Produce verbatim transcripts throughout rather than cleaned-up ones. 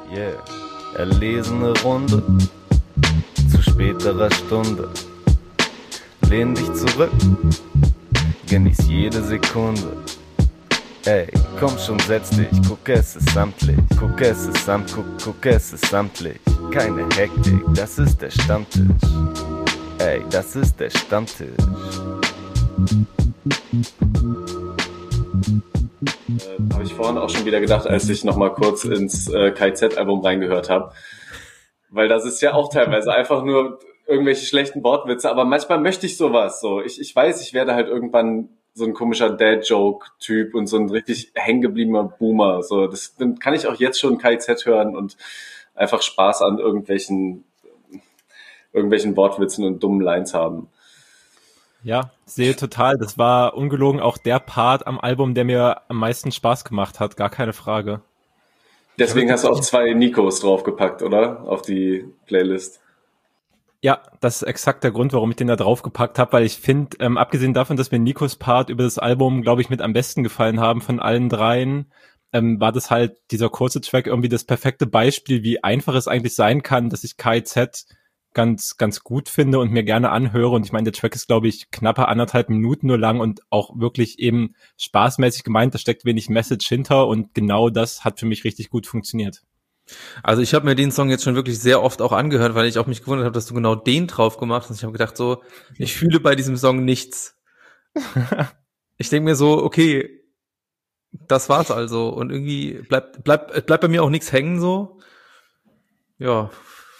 Yeah, erlesene Runde zu späterer Stunde. Lehn dich zurück, genieß jede Sekunde. Ey, komm schon, setz dich, guck, es ist samtlich. Guck, es ist samt, guck, guck, es ist samtlich. Keine Hektik, das ist der Stammtisch. Ey, das ist der Stammtisch. Äh, habe ich vorhin auch schon wieder gedacht, als ich nochmal kurz ins äh, K Z-Album reingehört habe. Weil das ist ja auch teilweise einfach nur irgendwelche schlechten Wortwitze, aber manchmal möchte ich sowas. So, ich, ich weiß, ich werde halt irgendwann so ein komischer Dad-Joke-Typ und so ein richtig hängengebliebener Boomer. So, das, dann kann ich auch jetzt schon K Z hören und einfach Spaß an irgendwelchen, irgendwelchen Wortwitzen und dummen Lines haben. Ja, sehe total. Das war ungelogen auch der Part am Album, der mir am meisten Spaß gemacht hat. Gar keine Frage. Deswegen hast du auch zwei Nikos draufgepackt, oder? Auf die Playlist. Ja, das ist exakt der Grund, warum ich den da draufgepackt habe, weil ich finde, ähm, abgesehen davon, dass mir Nikos Part über das Album, glaube ich, mit am besten gefallen haben von allen dreien, ähm, war das halt dieser kurze Track irgendwie das perfekte Beispiel, wie einfach es eigentlich sein kann, dass ich K Z ganz ganz gut finde und mir gerne anhöre. Und ich meine, der Track ist, glaube ich, knappe anderthalb Minuten nur lang und auch wirklich eben spaßmäßig gemeint. Da steckt wenig Message hinter und genau das hat für mich richtig gut funktioniert. Also ich habe mir den Song jetzt schon wirklich sehr oft auch angehört, weil ich auch mich gewundert habe, dass du genau den drauf gemacht hast. Ich habe gedacht so, ich fühle bei diesem Song nichts. Ich denke mir so, okay, das war's also. Und irgendwie bleibt bleibt bleibt bei mir auch nichts hängen so. Ja.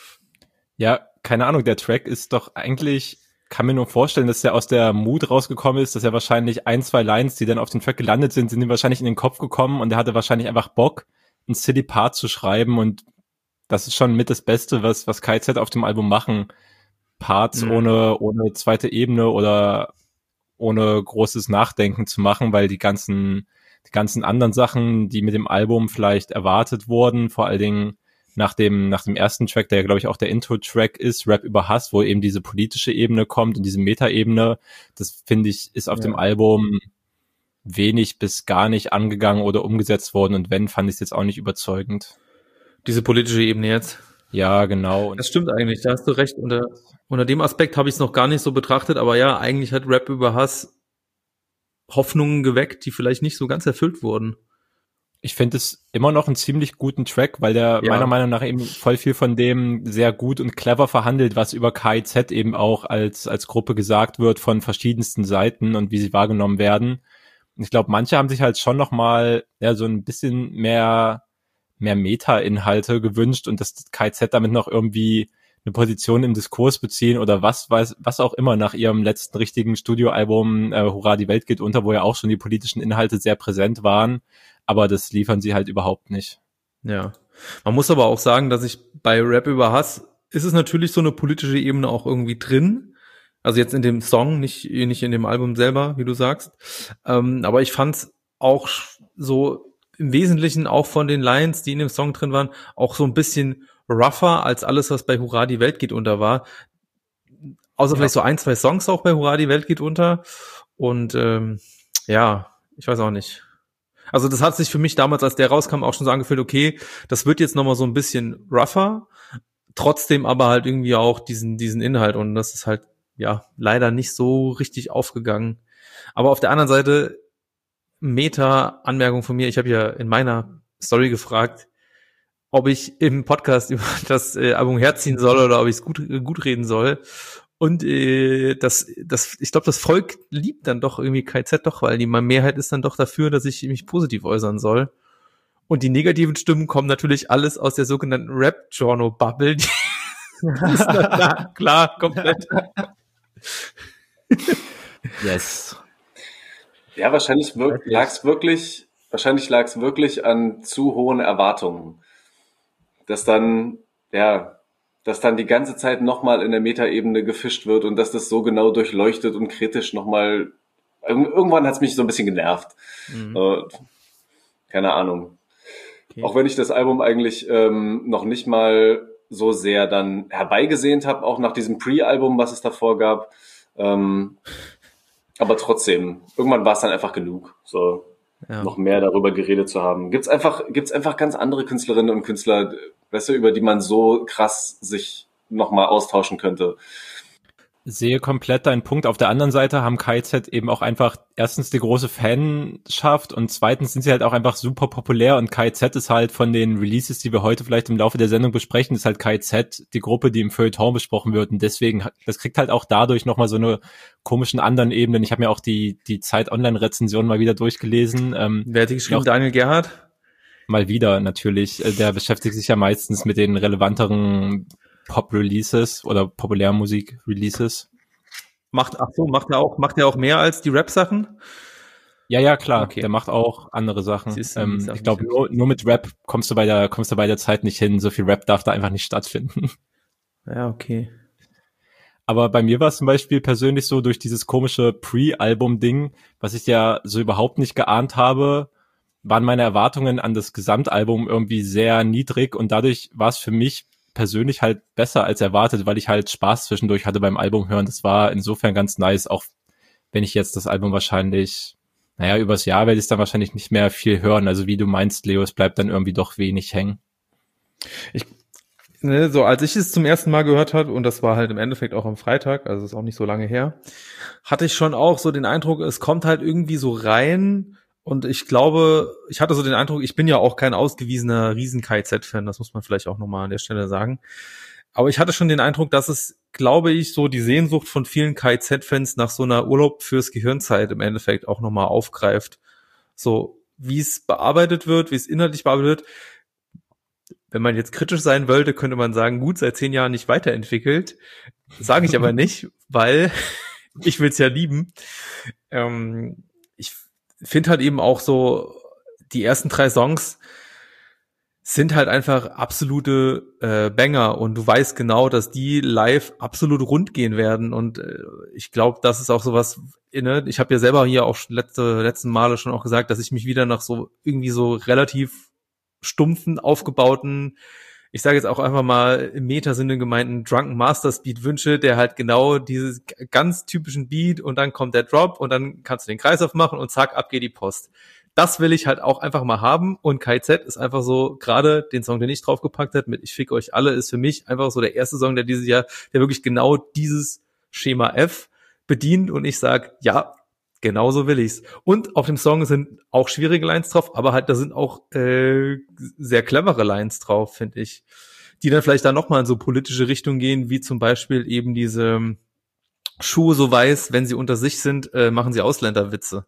Ja, keine Ahnung, der Track ist doch eigentlich, kann mir nur vorstellen, dass der aus der Mood rausgekommen ist, dass er wahrscheinlich ein, zwei Lines, die dann auf den Track gelandet sind, sind ihm wahrscheinlich in den Kopf gekommen und er hatte wahrscheinlich einfach Bock, einen Silly Part zu schreiben und das ist schon mit das Beste, was was K Z auf dem Album machen. Parts mhm. ohne ohne zweite Ebene oder ohne großes Nachdenken zu machen, weil die ganzen die ganzen anderen Sachen, die mit dem Album vielleicht erwartet wurden, vor allen Dingen nach dem nach dem ersten Track, der ja, glaube ich, auch der Intro-Track ist, Rap über Hass, wo eben diese politische Ebene kommt und diese Meta-Ebene, das finde ich, ist auf ja. dem Album wenig bis gar nicht angegangen oder umgesetzt worden und wenn, fand ich es jetzt auch nicht überzeugend. Diese politische Ebene jetzt? Ja, genau. Das stimmt eigentlich, da hast du recht. Unter, unter dem Aspekt habe ich es noch gar nicht so betrachtet, aber ja, eigentlich hat Rap über Hass Hoffnungen geweckt, die vielleicht nicht so ganz erfüllt wurden. Ich finde es immer noch einen ziemlich guten Track, weil der ja. meiner Meinung nach eben voll viel von dem sehr gut und clever verhandelt, was über K Z eben auch als als Gruppe gesagt wird von verschiedensten Seiten und wie sie wahrgenommen werden. Und ich glaube, manche haben sich halt schon noch mal ja so ein bisschen mehr mehr Meta-Inhalte gewünscht und dass K Z damit noch irgendwie eine Position im Diskurs beziehen oder was weiß was auch immer nach ihrem letzten richtigen Studioalbum äh, Hurra, die Welt geht unter, wo ja auch schon die politischen Inhalte sehr präsent waren. Aber das liefern sie halt überhaupt nicht. Ja, man muss aber auch sagen, dass ich bei Rap über Hass, ist es natürlich so eine politische Ebene auch irgendwie drin. Also jetzt in dem Song, nicht nicht in dem Album selber, wie du sagst. Ähm, aber ich fand's auch so im Wesentlichen auch von den Lines, die in dem Song drin waren, auch so ein bisschen rougher als alles, was bei Hurra, die Welt geht unter war. Außer ja. vielleicht so ein, zwei Songs auch bei Hurra, die Welt geht unter. Und ähm, ja, ich weiß auch nicht. Also das hat sich für mich damals, als der rauskam, auch schon so angefühlt, okay, das wird jetzt nochmal so ein bisschen rougher, trotzdem aber halt irgendwie auch diesen diesen Inhalt und das ist halt, ja, leider nicht so richtig aufgegangen. Aber auf der anderen Seite, Meta-Anmerkung von mir, ich habe ja in meiner Story gefragt, ob ich im Podcast über das äh, Album herziehen soll oder ob ich es gut, gut reden soll. Und äh, das, das, ich glaube, das Volk liebt dann doch irgendwie K Z doch, weil die Mehrheit ist dann doch dafür, dass ich mich positiv äußern soll. Und die negativen Stimmen kommen natürlich alles aus der sogenannten Rap-Journal-Bubble. Die ist klar, klar, komplett. Yes. Ja, wahrscheinlich wir- lag's wirklich, wahrscheinlich lag's wirklich an zu hohen Erwartungen. Dass dann, ja, dass dann die ganze Zeit nochmal in der Metaebene gefischt wird und dass das so genau durchleuchtet und kritisch nochmal, irgendwann hat's mich so ein bisschen genervt. Mhm. Äh, keine Ahnung. Okay. Auch wenn ich das Album eigentlich ähm, noch nicht mal so sehr dann herbeigesehnt habe, auch nach diesem Pre-Album, was es davor gab. Ähm, aber trotzdem, irgendwann war es dann einfach genug. So, Ja. noch mehr darüber geredet zu haben. Gibt's einfach, gibt's einfach ganz andere Künstlerinnen und Künstler, weißt du, über die man so krass sich nochmal austauschen könnte. Sehe komplett deinen Punkt. Auf der anderen Seite haben K I Z eben auch einfach erstens die große Fanschaft und zweitens sind sie halt auch einfach super populär und K I Z ist halt von den Releases, die wir heute vielleicht im Laufe der Sendung besprechen, ist halt K I Z die Gruppe, die im Feuilleton besprochen wird und deswegen, das kriegt halt auch dadurch nochmal so eine komischen anderen Ebenen. Ich habe mir auch die die Zeit-Online-Rezension mal wieder durchgelesen. Ähm, Wer hat die geschrieben? Daniel Gerhardt? Mal wieder natürlich. Der beschäftigt sich ja meistens mit den relevanteren Pop-Releases oder Populärmusik-Releases. Macht, ach so, macht er auch, macht er auch mehr als die Rap-Sachen? Ja, ja, klar. Okay. Der macht auch andere Sachen. Ist, ähm, ist ich glaube, nur, nur mit Rap kommst du bei der, kommst du bei der Zeit nicht hin. So viel Rap darf da einfach nicht stattfinden. Ja, okay. Aber bei mir war es zum Beispiel persönlich so durch dieses komische Pre-Album-Ding, was ich ja so überhaupt nicht geahnt habe, waren meine Erwartungen an das Gesamtalbum irgendwie sehr niedrig und dadurch war es für mich persönlich halt besser als erwartet, weil ich halt Spaß zwischendurch hatte beim Album hören. Das war insofern ganz nice, auch wenn ich jetzt das Album wahrscheinlich, naja, übers Jahr werde ich es dann wahrscheinlich nicht mehr viel hören. Also wie du meinst, Leo, es bleibt dann irgendwie doch wenig hängen. Ich, ne, so als ich es zum ersten Mal gehört habe, und das war halt im Endeffekt auch am Freitag, also ist auch nicht so lange her, hatte ich schon auch so den Eindruck, es kommt halt irgendwie so rein. Und ich glaube, ich hatte so den Eindruck, ich bin ja auch kein ausgewiesener Riesen-K I Z-Fan, das muss man vielleicht auch nochmal an der Stelle sagen. Aber ich hatte schon den Eindruck, dass es, glaube ich, so die Sehnsucht von vielen K I Z-Fans nach so einer Urlaub fürs Gehirnzeit im Endeffekt auch nochmal aufgreift. So, wie es bearbeitet wird, wie es inhaltlich bearbeitet wird. Wenn man jetzt kritisch sein wollte, könnte man sagen, gut, seit zehn Jahren nicht weiterentwickelt. Sage ich aber nicht, weil ich will's ja lieben. Ähm, ich finde halt eben auch so, die ersten drei Songs sind halt einfach absolute äh, Banger und du weißt genau, dass die live absolut rund gehen werden und äh, ich glaube, das ist auch sowas, ne? Ich habe ja selber hier auch letzte letzten Male schon auch gesagt, dass ich mich wieder nach so irgendwie so relativ stumpfen, aufgebauten, ich sage jetzt auch einfach mal im Meta-Sinne gemeinten Drunken Masters Beat wünsche, der halt genau dieses ganz typischen Beat und dann kommt der Drop und dann kannst du den Kreis aufmachen und zack, ab geht die Post. Das will ich halt auch einfach mal haben und K I Z ist einfach so, gerade den Song, den ich draufgepackt habe mit Ich fick euch alle, ist für mich einfach so der erste Song, der dieses Jahr, der wirklich genau dieses Schema F bedient und ich sag, ja, genauso will ich's. Und auf dem Song sind auch schwierige Lines drauf, aber halt da sind auch äh, sehr clevere Lines drauf, finde ich, die dann vielleicht dann nochmal in so politische Richtung gehen, wie zum Beispiel eben diese Schuhe so weiß, wenn sie unter sich sind, äh, machen sie Ausländerwitze.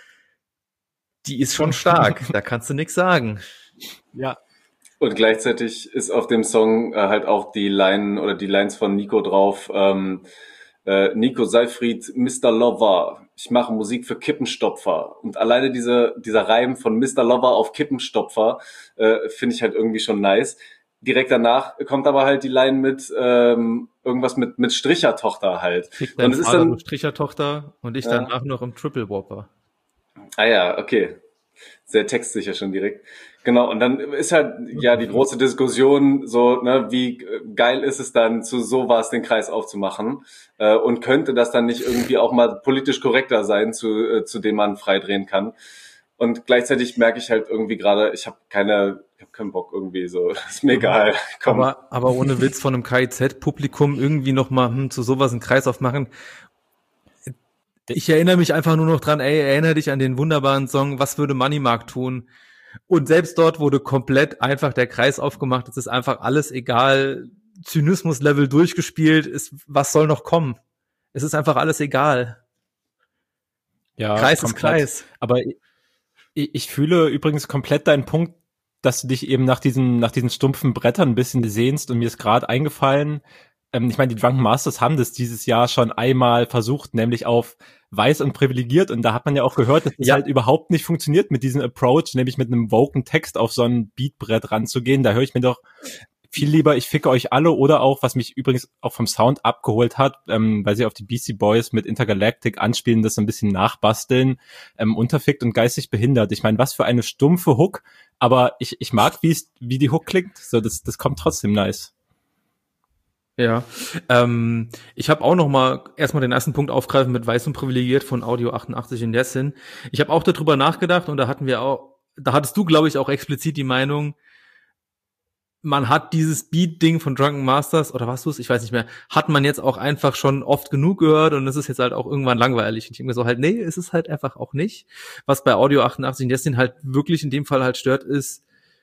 Die ist schon stark, da kannst du nix sagen. Ja. Und gleichzeitig ist auf dem Song äh, halt auch die Line oder die Lines von Nico drauf, ähm, äh, Nico Seifried, Mister Lover, ich mache Musik für Kippenstopfer. Und alleine diese, dieser Reim von Mister Lover auf Kippenstopfer äh, finde ich halt irgendwie schon nice. Direkt danach kommt aber halt die Line mit ähm, irgendwas mit mit Strichertochter halt. Fick dein und es ist Vater, dann du Strichertochter und ich Ja. danach noch im Triple Whopper. Ah ja, okay. Sehr textsicher schon direkt. Genau, und dann ist halt ja die große Diskussion so, ne, wie geil ist es dann, zu sowas den Kreis aufzumachen äh, und könnte das dann nicht irgendwie auch mal politisch korrekter sein, zu äh, zu dem man frei drehen kann. Und gleichzeitig merke ich halt irgendwie gerade, ich habe keine, ich habe keinen Bock irgendwie so, ist mir egal. Komm. Aber, aber ohne Witz von einem K I Z-Publikum irgendwie nochmal hm, zu sowas einen Kreis aufmachen. Ich erinnere mich einfach nur noch dran, ey, erinnere dich an den wunderbaren Song, was würde Moneymark tun? Und selbst dort wurde komplett einfach der Kreis aufgemacht. Es ist einfach alles egal. Zynismus-Level durchgespielt. Ist, was soll noch kommen? Es ist einfach alles egal. Ja, Kreis komplett. ist Kreis. Aber ich, ich fühle übrigens komplett deinen Punkt, dass du dich eben nach diesen, nach diesen stumpfen Brettern ein bisschen sehnst und mir ist gerade eingefallen, ähm, ich meine, die Drunken Masters haben das dieses Jahr schon einmal versucht, nämlich auf weiß und privilegiert und da hat man ja auch gehört, dass das Ja. halt überhaupt nicht funktioniert mit diesem Approach, nämlich mit einem woken Text auf so ein Beatbrett ranzugehen. Da höre ich mir doch viel lieber, ich ficke euch alle oder auch, was mich übrigens auch vom Sound abgeholt hat, ähm, weil sie auf die Beastie Boys mit Intergalactic anspielen, das so ein bisschen nachbasteln, ähm, unterfickt und geistig behindert. Ich meine, was für eine stumpfe Hook, aber ich ich mag, wie es wie die Hook klingt, so das das kommt trotzdem nice. Ja, ähm, ich habe auch noch mal erstmal den ersten Punkt aufgreifen mit Weiß und Privilegiert von Audio achtundachtzig in der Sinn. Ich habe auch darüber nachgedacht und da hatten wir auch, da hattest du, glaube ich, auch explizit die Meinung, man hat dieses Beat-Ding von Drunken Masters, oder was du es, ich weiß nicht mehr, hat man jetzt auch einfach schon oft genug gehört und es ist jetzt halt auch irgendwann langweilig. Und ich denke mir so halt, nee, es ist halt einfach auch nicht. Was bei Audio achtundachtzig in der Sinn halt wirklich in dem Fall halt stört, ist,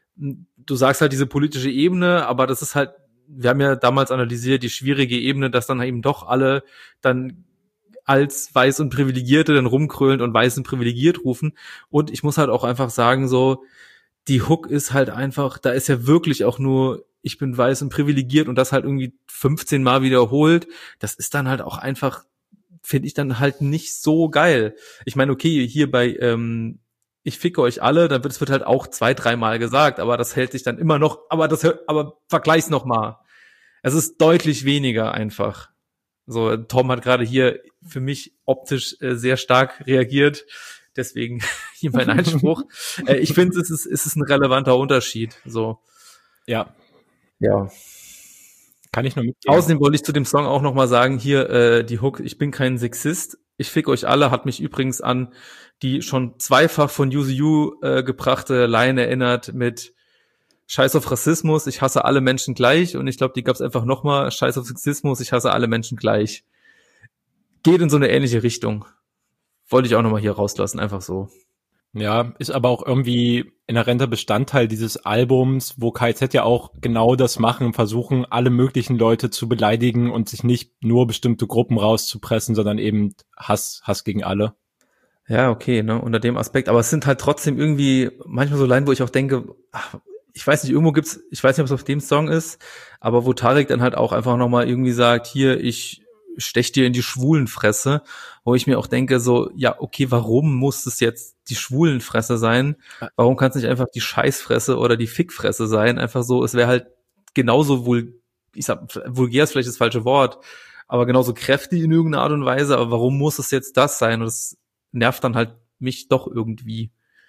du sagst halt diese politische Ebene, aber das ist halt, wir haben ja damals analysiert, die schwierige Ebene, dass dann eben doch alle dann als weiß und Privilegierte dann rumkrölen und weiß und privilegiert rufen. Und ich muss halt auch einfach sagen, so, die Hook ist halt einfach, da ist ja wirklich auch nur, ich bin weiß und privilegiert und das halt irgendwie fünfzehn Mal wiederholt. Das ist dann halt auch einfach, finde ich dann halt nicht so geil. Ich meine, okay, hier bei ähm, ich ficke euch alle, dann wird es wird halt auch zwei, dreimal gesagt, aber das hält sich dann immer noch, aber das aber vergleich's noch mal. Es ist deutlich weniger einfach. So, Tom hat gerade hier für mich optisch äh, sehr stark reagiert, deswegen hier mein Einspruch. äh, ich finde, es ist es ist ein relevanter Unterschied. So, Ja, ja. kann ich nur mitgehen. Außerdem wollte ich zu dem Song auch noch mal sagen, hier äh, die Hook, ich bin kein Sexist, ich fick euch alle, hat mich übrigens an die schon zweifach von U Z U äh, gebrachte Line erinnert mit Scheiß auf Rassismus, ich hasse alle Menschen gleich, und ich glaube, die gab's einfach noch mal, Scheiß auf Sexismus, ich hasse alle Menschen gleich. Geht in so eine ähnliche Richtung. Wollte ich auch noch mal hier rauslassen, einfach so. Ja, ist aber auch irgendwie inhärenter Bestandteil dieses Albums, wo K I Z ja auch genau das machen, versuchen, alle möglichen Leute zu beleidigen und sich nicht nur bestimmte Gruppen rauszupressen, sondern eben Hass, Hass gegen alle. Ja, okay, ne, unter dem Aspekt. Aber es sind halt trotzdem irgendwie manchmal so Line, wo ich auch denke, ach, ich weiß nicht, irgendwo gibt's, ich weiß nicht, ob es auf dem Song ist, aber wo Tarek dann halt auch einfach nochmal irgendwie sagt, hier, ich stech dir in die Schwulenfresse, wo ich mir auch denke, so, ja, okay, warum muss es jetzt die Schwulenfresse sein? Warum kann es nicht einfach die Scheißfresse oder die Fickfresse sein? Einfach so, es wäre halt genauso wohl, ich sag, vulgär ist vielleicht das falsche Wort, aber genauso kräftig in irgendeiner Art und Weise, aber warum muss es jetzt das sein? Und das nervt dann halt mich doch irgendwie.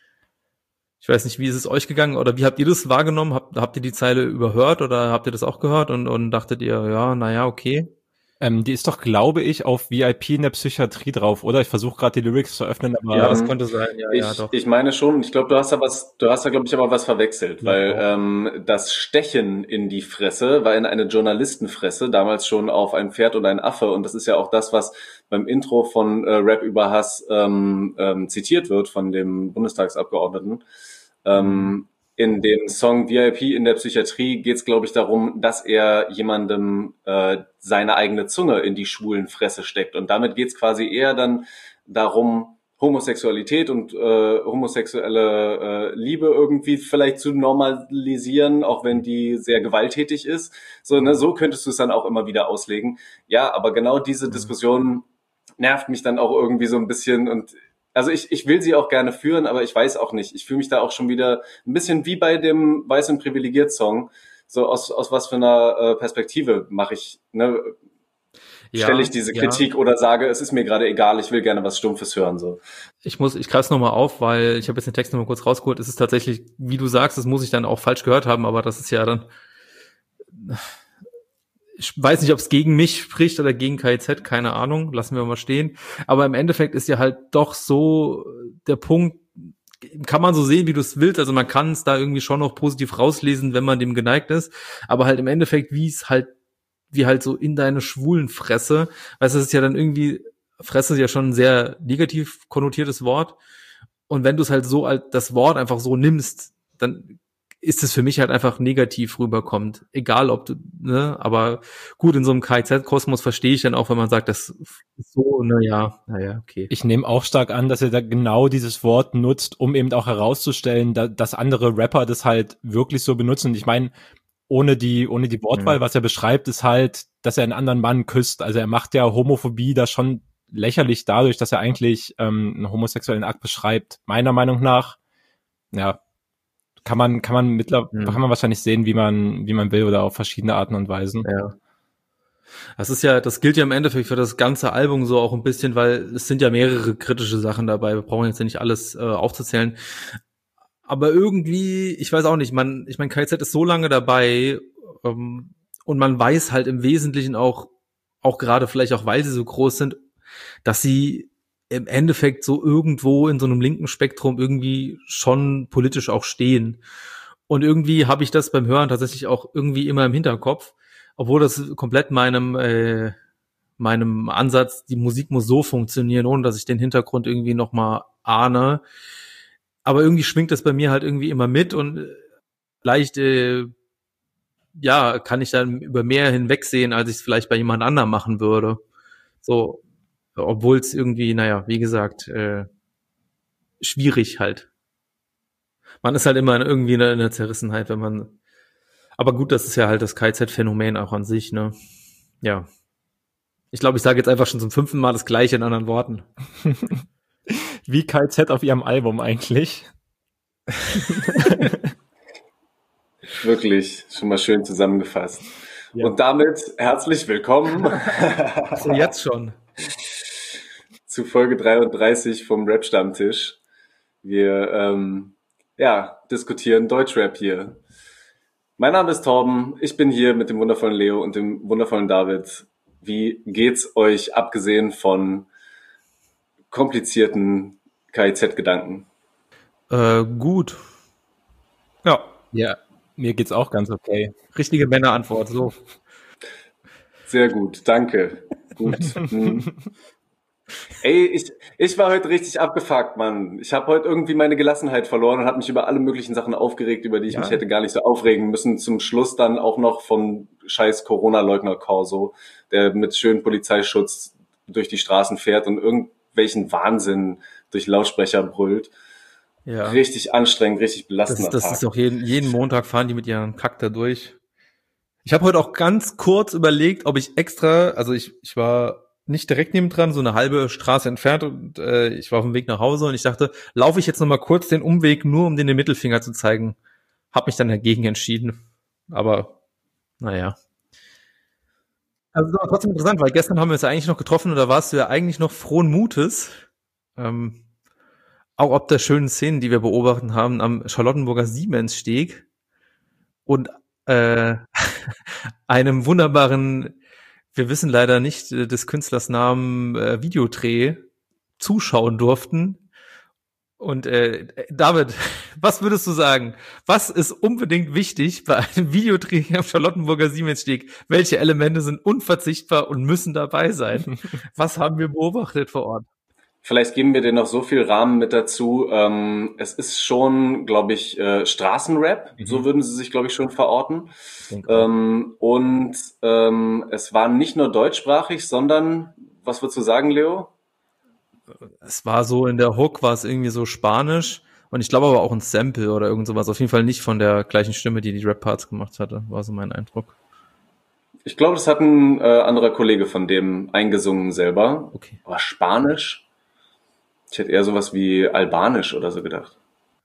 Ich weiß nicht, wie ist es euch gegangen oder wie habt ihr das wahrgenommen? Habt, habt ihr die Zeile überhört oder habt ihr das auch gehört und, und dachtet ihr, ja, naja, okay. Ähm, die ist doch, glaube ich, auf V I P in der Psychiatrie drauf, oder? Ich versuche gerade die Lyrics zu öffnen, aber Ja, das könnte sein, ja, ich, ja, doch. ich meine schon, ich glaube, du hast da was, du hast da, glaube ich, aber was verwechselt, Ja, weil auch. ähm, das Stechen in die Fresse war in eine Journalistenfresse, damals schon auf ein Pferd und ein Affe, und das ist ja auch das, was beim Intro von äh, Rap über Hass ähm, ähm, zitiert wird von dem Bundestagsabgeordneten. Ähm, in dem Song V I P in der Psychiatrie geht es, glaube ich, darum, dass er jemandem äh, seine eigene Zunge in die schwulen Fresse steckt. Und damit geht es quasi eher dann darum, Homosexualität und äh, homosexuelle äh, Liebe irgendwie vielleicht zu normalisieren, auch wenn die sehr gewalttätig ist. So, ne, so könntest du es dann auch immer wieder auslegen. Ja, aber genau diese Diskussion nervt mich dann auch irgendwie so ein bisschen, und also ich, ich will sie auch gerne führen, aber ich weiß auch nicht. Ich fühle mich da auch schon wieder ein bisschen wie bei dem Weiß und Privilegiert Song. So aus, aus was für einer äh, Perspektive mache ich, ne, Ja, stelle ich diese ja. Kritik oder sage, es ist mir gerade egal, ich will gerne was Stumpfes hören, so. Ich muss, ich greif's nochmal auf, weil ich habe jetzt den Text nochmal kurz rausgeholt. Es ist tatsächlich, wie du sagst, das muss ich dann auch falsch gehört haben, aber das ist ja dann, ich weiß nicht, ob es gegen mich spricht oder gegen K I Z, keine Ahnung, lassen wir mal stehen. Aber im Endeffekt ist ja halt doch so der Punkt, kann man so sehen, wie du es willst. Also man kann es da irgendwie schon noch positiv rauslesen, wenn man dem geneigt ist. Aber halt im Endeffekt, wie es halt, wie halt so in deine schwulen Fresse. Weißt du, das ist ja dann irgendwie, Fresse ist ja schon ein sehr negativ konnotiertes Wort. Und wenn du es halt so als das Wort einfach so nimmst, dann ist es für mich halt einfach negativ rüberkommt. Egal ob du, ne, aber gut, in so einem K I Z-Kosmos verstehe ich dann auch, wenn man sagt, das ist so, naja, naja, okay. Ich nehme auch stark an, dass er da genau dieses Wort nutzt, um eben auch herauszustellen, da, dass andere Rapper das halt wirklich so benutzen. Und ich meine, ohne die, ohne die Wortwahl, Ja. was er beschreibt, ist halt, dass er einen anderen Mann küsst. Also er macht ja Homophobie da schon lächerlich dadurch, dass er eigentlich ähm, einen homosexuellen Akt beschreibt. Meiner Meinung nach, ja, kann man, kann man mittlerweile, Hm. kann man wahrscheinlich sehen, wie man, wie man will, oder auf verschiedene Arten und Weisen. Ja. Das ist ja, das gilt ja im Endeffekt für das ganze Album so auch ein bisschen, weil es sind ja mehrere kritische Sachen dabei. Wir brauchen jetzt ja nicht alles äh, aufzuzählen. Aber irgendwie, ich weiß auch nicht, man, ich meine, K I Z ist so lange dabei, ähm, und man weiß halt im Wesentlichen auch, auch gerade vielleicht auch, weil sie so groß sind, dass sie im Endeffekt so irgendwo in so einem linken Spektrum irgendwie schon politisch auch stehen. Und irgendwie habe ich das beim Hören tatsächlich auch irgendwie immer im Hinterkopf, obwohl das komplett meinem äh, meinem Ansatz, die Musik muss so funktionieren, ohne dass ich den Hintergrund irgendwie nochmal ahne. Aber irgendwie schwingt das bei mir halt irgendwie immer mit und vielleicht, äh, ja, kann ich dann über mehr hinwegsehen, als ich es vielleicht bei jemand anderem machen würde. So, obwohl es irgendwie, naja, wie gesagt, äh, schwierig halt. Man ist halt immer irgendwie in einer Zerrissenheit, wenn man, aber gut, das ist ja halt das K Z-Phänomen auch an sich, ne? Ja. Ich glaube, ich sage jetzt einfach schon zum fünften Mal das Gleiche in anderen Worten. Wie K Z auf ihrem Album eigentlich. Wirklich, schon mal schön zusammengefasst. Ja. Und damit herzlich willkommen. So, jetzt schon. Zu Folge dreiunddreißig vom Rap-Stammtisch. Wir ähm, ja, diskutieren Deutschrap hier. Mein Name ist Torben, ich bin hier mit dem wundervollen Leo und dem wundervollen David. Wie geht's euch, abgesehen von komplizierten K I Z-Gedanken? Äh, gut. Ja. Ja, mir geht's auch ganz okay. Richtige Männerantwort, so. Sehr gut, danke. Gut. Hm. Ey, ich, ich war heute richtig abgefuckt, Mann. Ich habe heute irgendwie meine Gelassenheit verloren und habe mich über alle möglichen Sachen aufgeregt, über die ich ja. mich hätte gar nicht so aufregen müssen. Zum Schluss dann auch noch vom scheiß Corona-Leugner-Corso, der mit schönem Polizeischutz durch die Straßen fährt und irgendwelchen Wahnsinn durch Lautsprecher brüllt. Ja. Richtig anstrengend, richtig belastend. Das, das ist auch jeden, jeden Montag fahren die mit ihren Kack da durch. Ich habe heute auch ganz kurz überlegt, ob ich extra, also ich, ich war nicht direkt nebendran, so eine halbe Straße entfernt und äh, ich war auf dem Weg nach Hause und ich dachte, laufe ich jetzt nochmal kurz den Umweg, nur um den, den Mittelfinger zu zeigen. Hab mich dann dagegen entschieden. Aber, naja. Also das war trotzdem interessant, weil gestern haben wir uns ja eigentlich noch getroffen und da warst du ja eigentlich noch frohen Mutes. Ähm, auch ob der schönen Szenen, die wir beobachtet haben am Charlottenburger Siemenssteg und äh, einem wunderbaren, wir wissen leider nicht äh, des Künstlers Namen, äh, Videodreh zuschauen durften. Und äh, David, was würdest du sagen? Was ist unbedingt wichtig bei einem Videodreh am Charlottenburger Siemenssteg? Welche Elemente sind unverzichtbar und müssen dabei sein? Was haben wir beobachtet vor Ort? Vielleicht geben wir dir noch so viel Rahmen mit dazu. Ähm, es ist schon, glaube ich, äh, Straßenrap. Mhm. So würden sie sich, glaube ich, schon verorten. Ähm, und ähm, es war nicht nur deutschsprachig, sondern, was würdest du sagen, Leo? Es war so, in der Hook war es irgendwie so Spanisch und ich glaube aber auch ein Sample oder irgend sowas. Auf jeden Fall nicht von der gleichen Stimme, die die Rap-Parts gemacht hatte, war so mein Eindruck. Ich glaube, das hat ein äh, anderer Kollege von dem eingesungen selber. Okay. Aber Spanisch? Ich hätte eher sowas wie Albanisch oder so gedacht.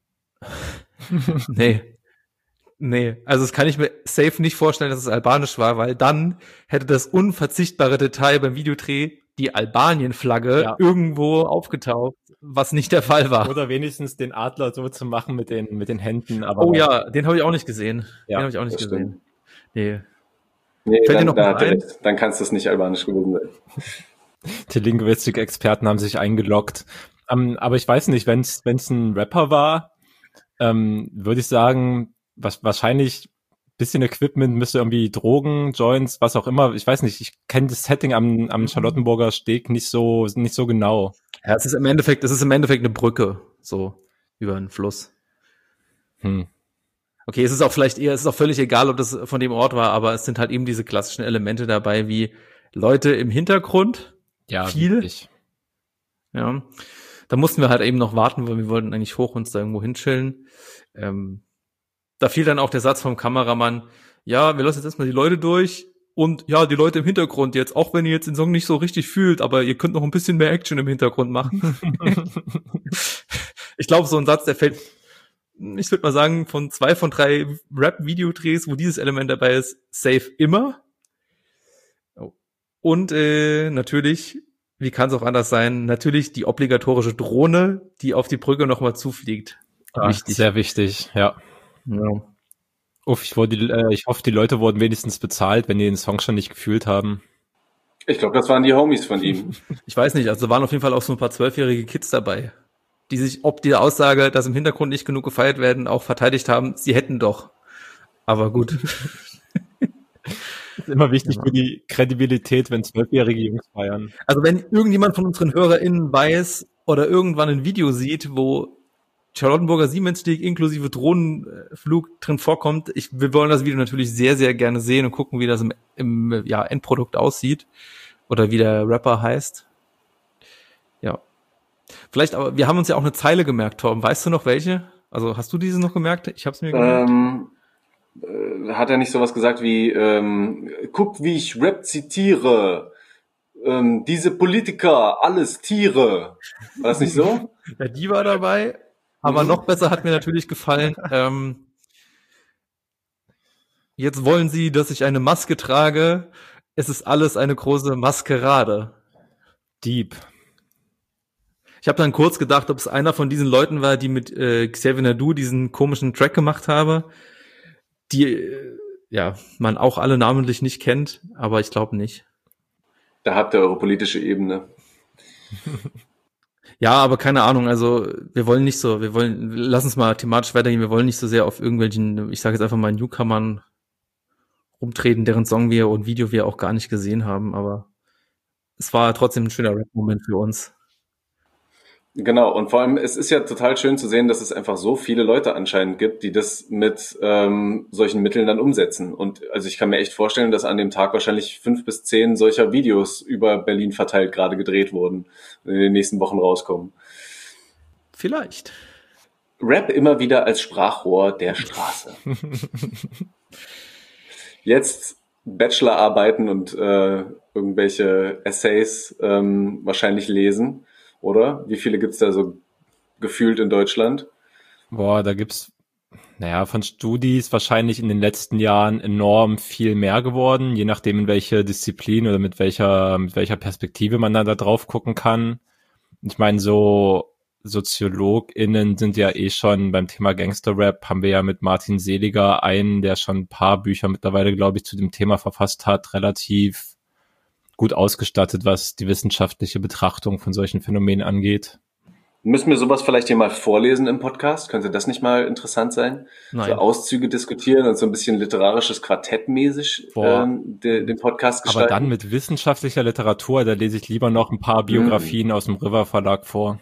Nee. Nee, also das kann ich mir safe nicht vorstellen, dass es Albanisch war, weil dann hätte das unverzichtbare Detail beim Videodreh, die Albanien-Flagge, ja, irgendwo aufgetaucht, was nicht der Fall war. Oder wenigstens den Adler so zu machen mit den mit den Händen. Aber oh ja, den habe ich auch nicht gesehen. Ja, den habe ich auch nicht gesehen. Stimmt. Nee. Nee, Fällt dann, dir noch da ein? Dann kann es das nicht albanisch gewesen sein. Die Linguistik-Experten haben sich eingeloggt. Um, aber ich weiß nicht, wenn es ein Rapper war, ähm, würde ich sagen, was, wahrscheinlich bisschen Equipment müsste irgendwie Drogen, Joints, was auch immer. Ich weiß nicht, ich kenne das Setting am, am Charlottenburger Steg nicht so nicht so genau. Ja, es ist im Endeffekt, es ist im Endeffekt eine Brücke, so über einen Fluss. Hm. Okay, es ist auch vielleicht eher, es ist auch völlig egal, ob das von dem Ort war, aber es sind halt eben diese klassischen Elemente dabei, wie Leute im Hintergrund. Ja, viel. Wirklich. Ja. Da mussten wir halt eben noch warten, weil wir wollten eigentlich hoch uns da irgendwo hinchillen. Ähm, da fiel dann auch der Satz vom Kameramann, ja, wir lassen jetzt erstmal die Leute durch und ja, die Leute im Hintergrund jetzt, auch wenn ihr jetzt den Song nicht so richtig fühlt, aber ihr könnt noch ein bisschen mehr Action im Hintergrund machen. Ich glaube, so ein Satz, der fällt, ich würde mal sagen, von zwei von drei Rap-Videodrehs, wo dieses Element dabei ist, safe immer. Und äh, natürlich, wie kann es auch anders sein, natürlich die obligatorische Drohne, die auf die Brücke nochmal zufliegt. Ja, wichtig. Sehr wichtig, ja. Ja. Uff, ich, wurde, äh, ich hoffe, die Leute wurden wenigstens bezahlt, wenn die den Song schon nicht gefühlt haben. Ich glaube, das waren die Homies von ihm. Ich weiß nicht, also waren auf jeden Fall auch so ein paar zwölfjährige Kids dabei, die sich ob die Aussage, dass im Hintergrund nicht genug gefeiert werden, auch verteidigt haben, sie hätten doch. Aber gut. Das ist immer wichtig ja. für die Kredibilität, wenn zwölfjährige Jungs feiern. Also wenn irgendjemand von unseren HörerInnen weiß oder irgendwann ein Video sieht, wo Charlottenburger Siemens League inklusive Drohnenflug drin vorkommt, ich, wir wollen das Video natürlich sehr, sehr gerne sehen und gucken, wie das im, im ja, Endprodukt aussieht oder wie der Rapper heißt. Ja. Vielleicht, aber wir haben uns ja auch eine Zeile gemerkt, Torben. Weißt du noch welche? Also hast du diese noch gemerkt? Ich habe es mir gemerkt. Ähm, äh, hat er nicht sowas gesagt wie, ähm, guck, wie ich Rap zitiere. Ähm, diese Politiker, alles Tiere. War das nicht so? Ja, die war dabei. Aber noch besser hat mir natürlich gefallen, ähm, jetzt wollen sie, dass ich eine Maske trage. Es ist alles eine große Maskerade. Deep. Ich habe dann kurz gedacht, ob es einer von diesen Leuten war, die mit äh, Xavier Naidoo diesen komischen Track gemacht habe, die äh, ja man auch alle namentlich nicht kennt, aber ich glaube nicht. Da habt ihr eure politische Ebene. Ja, aber keine Ahnung, also wir wollen nicht so, wir wollen, lass uns mal thematisch weitergehen, wir wollen nicht so sehr auf irgendwelchen, ich sage jetzt einfach mal Newcomern rumtreten, deren Song wir und Video wir auch gar nicht gesehen haben, aber es war trotzdem ein schöner Rap-Moment für uns. Genau, und vor allem, es ist ja total schön zu sehen, dass es einfach so viele Leute anscheinend gibt, die das mit ähm, solchen Mitteln dann umsetzen. Und also ich kann mir echt vorstellen, dass an dem Tag wahrscheinlich fünf bis zehn solcher Videos über Berlin verteilt gerade gedreht wurden, in den nächsten Wochen rauskommen. Vielleicht. Rap immer wieder als Sprachrohr der Straße. Jetzt Bachelorarbeiten und äh, irgendwelche Essays ähm, wahrscheinlich lesen. Oder? Wie viele gibt's da so gefühlt in Deutschland? Boah, da gibt's, naja, von Studis wahrscheinlich in den letzten Jahren enorm viel mehr geworden, je nachdem in welche Disziplin oder mit welcher, mit welcher Perspektive man dann da drauf gucken kann. Ich meine, so SoziologInnen sind ja eh schon beim Thema Gangster-Rap, haben wir ja mit Martin Seliger einen, der schon ein paar Bücher mittlerweile, glaube ich, zu dem Thema verfasst hat, relativ gut ausgestattet, was die wissenschaftliche Betrachtung von solchen Phänomenen angeht. Müssen wir sowas vielleicht hier mal vorlesen im Podcast? Könnte das nicht mal interessant sein? Nein. So Auszüge diskutieren und so ein bisschen literarisches Quartettmäßig ähm, de, den Podcast gestalten? Aber dann mit wissenschaftlicher Literatur, da lese ich lieber noch ein paar Biografien mm. aus dem River Verlag vor.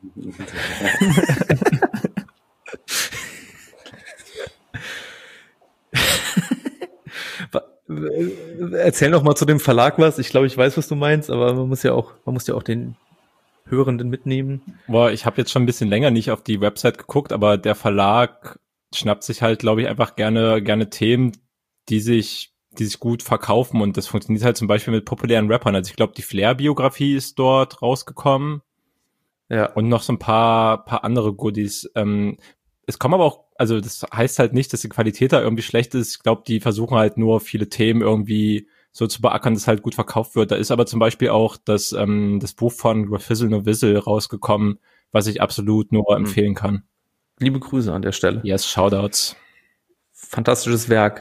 Erzähl noch mal zu dem Verlag was. Ich glaube, ich weiß, was du meinst, aber man muss ja auch, man muss ja auch den Hörenden mitnehmen. Boah, ich habe jetzt schon ein bisschen länger nicht auf die Website geguckt, aber der Verlag schnappt sich halt, glaube ich, einfach gerne gerne Themen, die sich die sich gut verkaufen, und das funktioniert halt zum Beispiel mit populären Rappern. Also ich glaube, die Flair-Biografie ist dort rausgekommen. Ja. Und noch so ein paar paar andere Goodies. Ähm, es kommen aber auch, also das heißt halt nicht, dass die Qualität da irgendwie schlecht ist. Ich glaube, die versuchen halt nur viele Themen irgendwie so zu beackern, dass halt gut verkauft wird. Da ist aber zum Beispiel auch das ähm, das Buch von Grafizzle No Wizzle rausgekommen, was ich absolut nur mhm. empfehlen kann. Liebe Grüße an der Stelle. Yes, Shoutouts. Fantastisches Werk.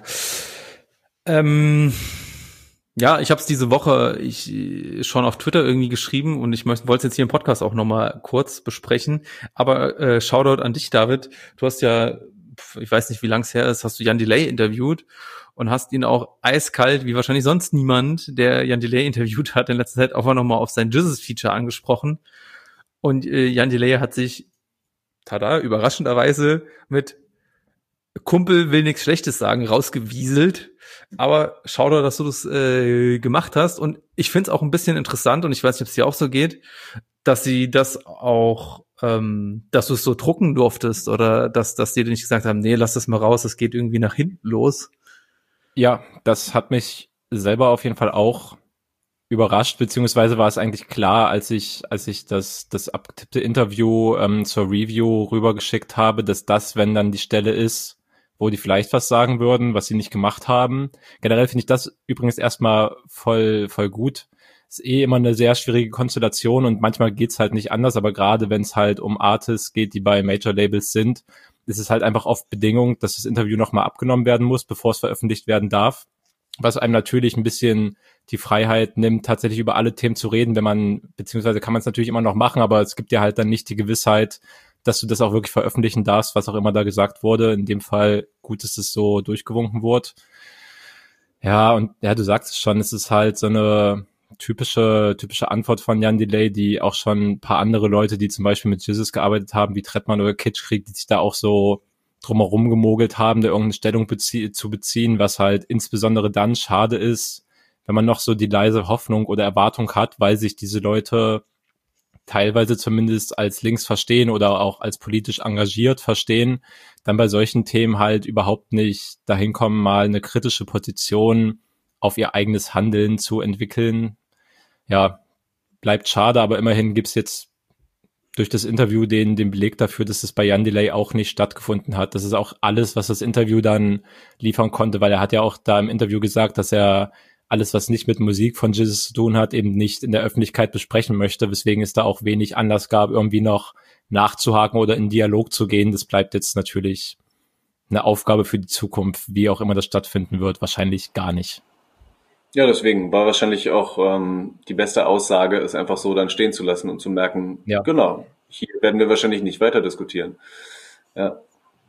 Ähm, ja, ich habe es diese Woche ich schon auf Twitter irgendwie geschrieben und ich wollte es jetzt hier im Podcast auch nochmal kurz besprechen. Aber äh, Shoutout an dich, David. Du hast ja, ich weiß nicht, wie lang es her ist, hast du Jan Delay interviewt und hast ihn auch eiskalt, wie wahrscheinlich sonst niemand, der Jan Delay interviewt hat, in letzter Zeit auch nochmal auf sein Jizzes-Feature angesprochen. Und äh, Jan Delay hat sich, tada, überraschenderweise mit Kumpel will nichts Schlechtes sagen, rausgewieselt. Aber schau doch, dass du das äh, gemacht hast. Und ich finde es auch ein bisschen interessant, und ich weiß nicht, ob es dir auch so geht, dass sie das auch, ähm, dass du es so drucken durftest oder dass, dass die dir nicht gesagt haben, nee, lass das mal raus, es geht irgendwie nach hinten los. Ja, das hat mich selber auf jeden Fall auch überrascht, beziehungsweise war es eigentlich klar, als ich als ich das das abgetippte Interview ähm, zur Review rübergeschickt habe, dass das, wenn dann die Stelle ist, wo die vielleicht was sagen würden, was sie nicht gemacht haben. Generell finde ich das übrigens erstmal voll voll gut. Ist eh immer eine sehr schwierige Konstellation und manchmal geht's halt nicht anders, aber gerade wenn es halt um Artists geht, die bei Major Labels sind, es ist halt einfach oft Bedingung, dass das Interview nochmal abgenommen werden muss, bevor es veröffentlicht werden darf. Was einem natürlich ein bisschen die Freiheit nimmt, tatsächlich über alle Themen zu reden, wenn man, beziehungsweise kann man es natürlich immer noch machen, aber es gibt ja halt dann nicht die Gewissheit, dass du das auch wirklich veröffentlichen darfst, was auch immer da gesagt wurde. In dem Fall gut, dass es so durchgewunken wurde. Ja, und ja, du sagst es schon, es ist halt so eine typische typische Antwort von Jan Delay, die auch schon ein paar andere Leute, die zum Beispiel mit Jesus gearbeitet haben, wie Trettmann oder Kitschkrieg, die sich da auch so drumherum gemogelt haben, da irgendeine Stellung bezie- zu beziehen, was halt insbesondere dann schade ist, wenn man noch so die leise Hoffnung oder Erwartung hat, weil sich diese Leute teilweise zumindest als links verstehen oder auch als politisch engagiert verstehen, dann bei solchen Themen halt überhaupt nicht dahin kommen, mal eine kritische Position auf ihr eigenes Handeln zu entwickeln. Ja, bleibt schade, aber immerhin gibt's jetzt durch das Interview den, den Beleg dafür, dass es bei Jan Delay auch nicht stattgefunden hat. Das ist auch alles, was das Interview dann liefern konnte, weil er hat ja auch da im Interview gesagt, dass er alles, was nicht mit Musik von Jesus zu tun hat, eben nicht in der Öffentlichkeit besprechen möchte, weswegen es da auch wenig Anlass gab, irgendwie noch nachzuhaken oder in Dialog zu gehen. Das bleibt jetzt natürlich eine Aufgabe für die Zukunft, wie auch immer das stattfinden wird, wahrscheinlich gar nicht. Ja, deswegen war wahrscheinlich auch ähm, die beste Aussage, es einfach so dann stehen zu lassen und zu merken, ja, genau, hier werden wir wahrscheinlich nicht weiter diskutieren. Ja.